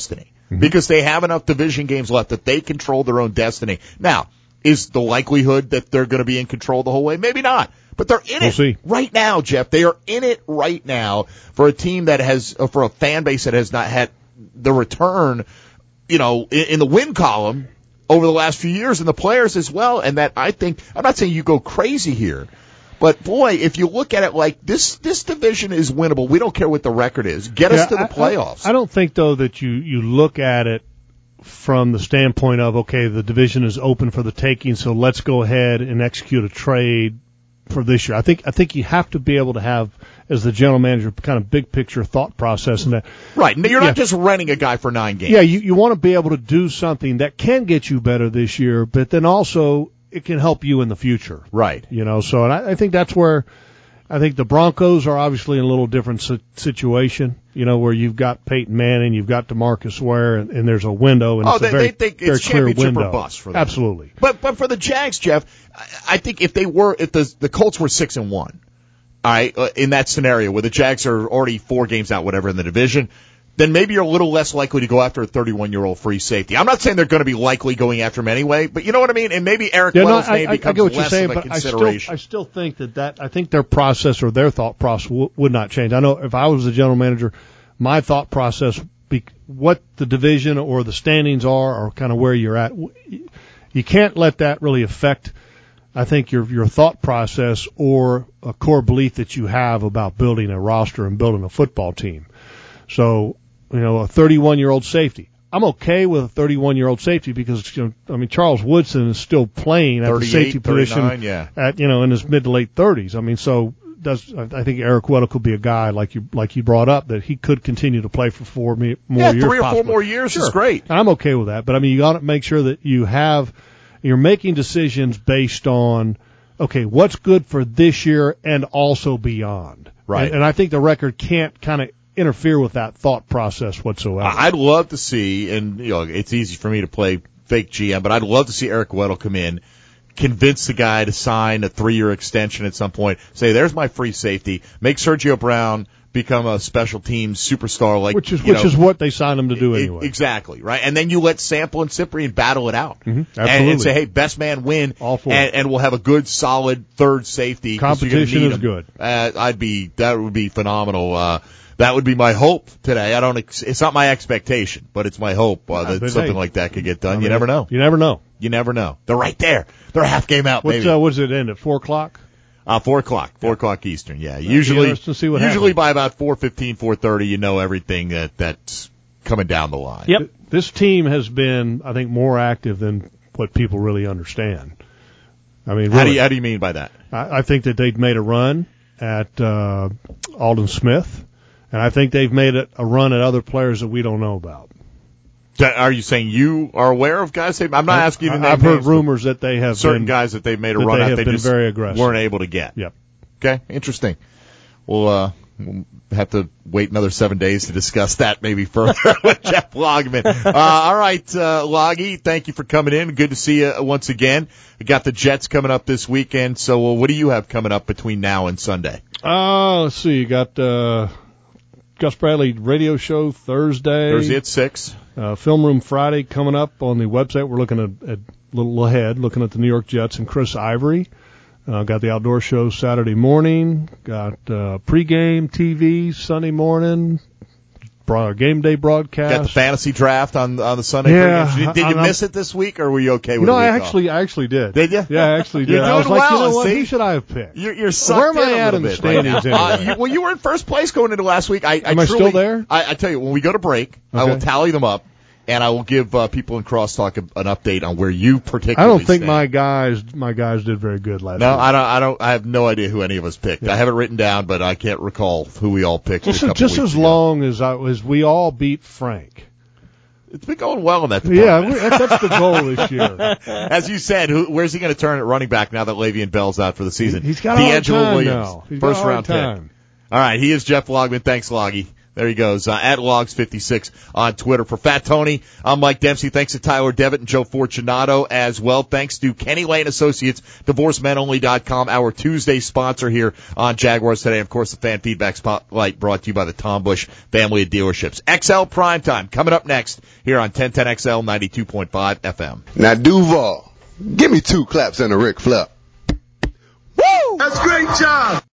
because they have enough division games left that they control their own destiny. Now, is the likelihood that they're going to be in control the whole way? Maybe not. But they're in it right now, Jeff. They are in it right now for a team that has, for a fan base that has not had the return, in the win column over the last few years, and the players as well. And that I'm not saying you go crazy here, but boy, if you look at it like this division is winnable. We don't care what the record is. Get us to the playoffs. I don't think, though, that you look at it from the standpoint of, okay, the division is open for the taking, so let's go ahead and execute a trade for this year. I think you have to be able to have, as the general manager, kind of big picture thought process in that. Right. You're not just renting a guy for 9 games. Yeah, you want to be able to do something that can get you better this year, but then also it can help you in the future. Right. So and I think that's where I think the Broncos are obviously in a little different situation, where you've got Peyton Manning, you've got DeMarcus Ware, and there's a window, and it's a very, they think very it's clear championship window. or bust for them. Absolutely. But for the Jags, Jeff, I think if the Colts were 6-1, all right, in that scenario where the Jags are already 4 games out, whatever, in the division, then maybe you're a little less likely to go after a 31-year-old free safety. I'm not saying they're going to be likely going after him anyway, but you know what I mean? And maybe Eric Weddle's name becomes less of a consideration. I still think I think their process or their thought process would not change. I know if I was the general manager, my thought process, what the division or the standings are, or kind of where you're at, you can't let that really affect, I think, your thought process or a core belief that you have about building a roster and building a football team. So, a 31-year-old safety. I'm okay with a 31-year-old safety because, Charles Woodson is still playing at the safety position at, in his mid to late 30s. I think Eric Weddle could be a guy like you brought up, that he could continue to play for 4 more years. 3 or 4 more years is great. I'm okay with that. But you got to make sure that you're making decisions based on, okay, what's good for this year and also beyond. Right. And I think the record can't kind of interfere with that thought process whatsoever. I'd love to see, and it's easy for me to play fake GM, but I'd love to see Eric Weddle come in, convince the guy to sign a 3-year extension at some point, say, there's my free safety, make Sergio Brown become a special teams superstar, which is what they signed him to do anyway. Exactly, right? And then you let Sample and Cyprien battle it out. Mm-hmm, absolutely. And say, hey, best man win. All for and we'll have a good, solid third safety. Competition is good. That would be phenomenal. That would be my hope today. It's not my expectation, but it's my hope that something like that could get done. You never know. You never know. You never know. They're right there. They're a half game out, baby. What does it end at, 4 o'clock? 4 o'clock. 4 o'clock Eastern, yeah. Usually by about 4:15, 4:30, you know everything that's coming down the line. Yep. This team has been, I think, more active than what people really understand. Really. How do you mean by that? I think that they've made a run at Aldon Smith, and I think they've made a run at other players that we don't know about. Are you saying you are aware of guys? I'm not asking you to name I've heard names, rumors that they have certain guys that they've made a run at. They just very aggressive. Weren't able to get. Yep. Okay, interesting. We'll have to wait another 7 days to discuss that maybe further with Jeff Logman. All right, Loggy, thank you for coming in. Good to see you once again. We got the Jets coming up this weekend. So what do you have coming up between now and Sunday? Let's see. You got Gus Bradley radio show Thursday at 6. Film Room Friday coming up on the website. We're looking at a little ahead, looking at the New York Jets and Chris Ivory. Got the outdoor show Saturday morning. Got pregame TV Sunday morning. Game day broadcast. Got the fantasy draft on the Sunday. Yeah. Did you miss it this week, or were you okay with it? I actually did. Did you? Yeah, I actually did. You're doing I was like, well. what? Who should I have picked? You're sucked Where am I in at a in the little bit standings anyway? You were in first place going into last week. Am I still there? I tell you, when we go to break, I will tally them up, and I will give people in Crosstalk an update on where you particularly I don't think stand. my guys did very good last week. No, I have no idea who any of us picked. Yeah. I have it written down, but I can't recall who we all picked. Just as long as we all beat Frank. It's been going well in that department. Yeah, that's the goal this year. As you said, where's he going to turn at running back now that Le'Veon Bell's out for the season? He's got a hard time Williams, now. first round pick. All right, he is Jeff Logman. Thanks, Loggy. There he goes, at Logs56 on Twitter. For Fat Tony, I'm Mike Dempsey. Thanks to Tyler Devitt and Joe Fortunato as well. Thanks to Kenny Lane Associates, DivorceMenOnly.com, our Tuesday sponsor here on Jaguars Today. Of course, the Fan Feedback Spotlight brought to you by the Tom Bush family of dealerships. XL Primetime coming up next here on 1010XL 92.5 FM. Now, Duval, give me 2 claps and a Ric Flair. Woo! That's a great job.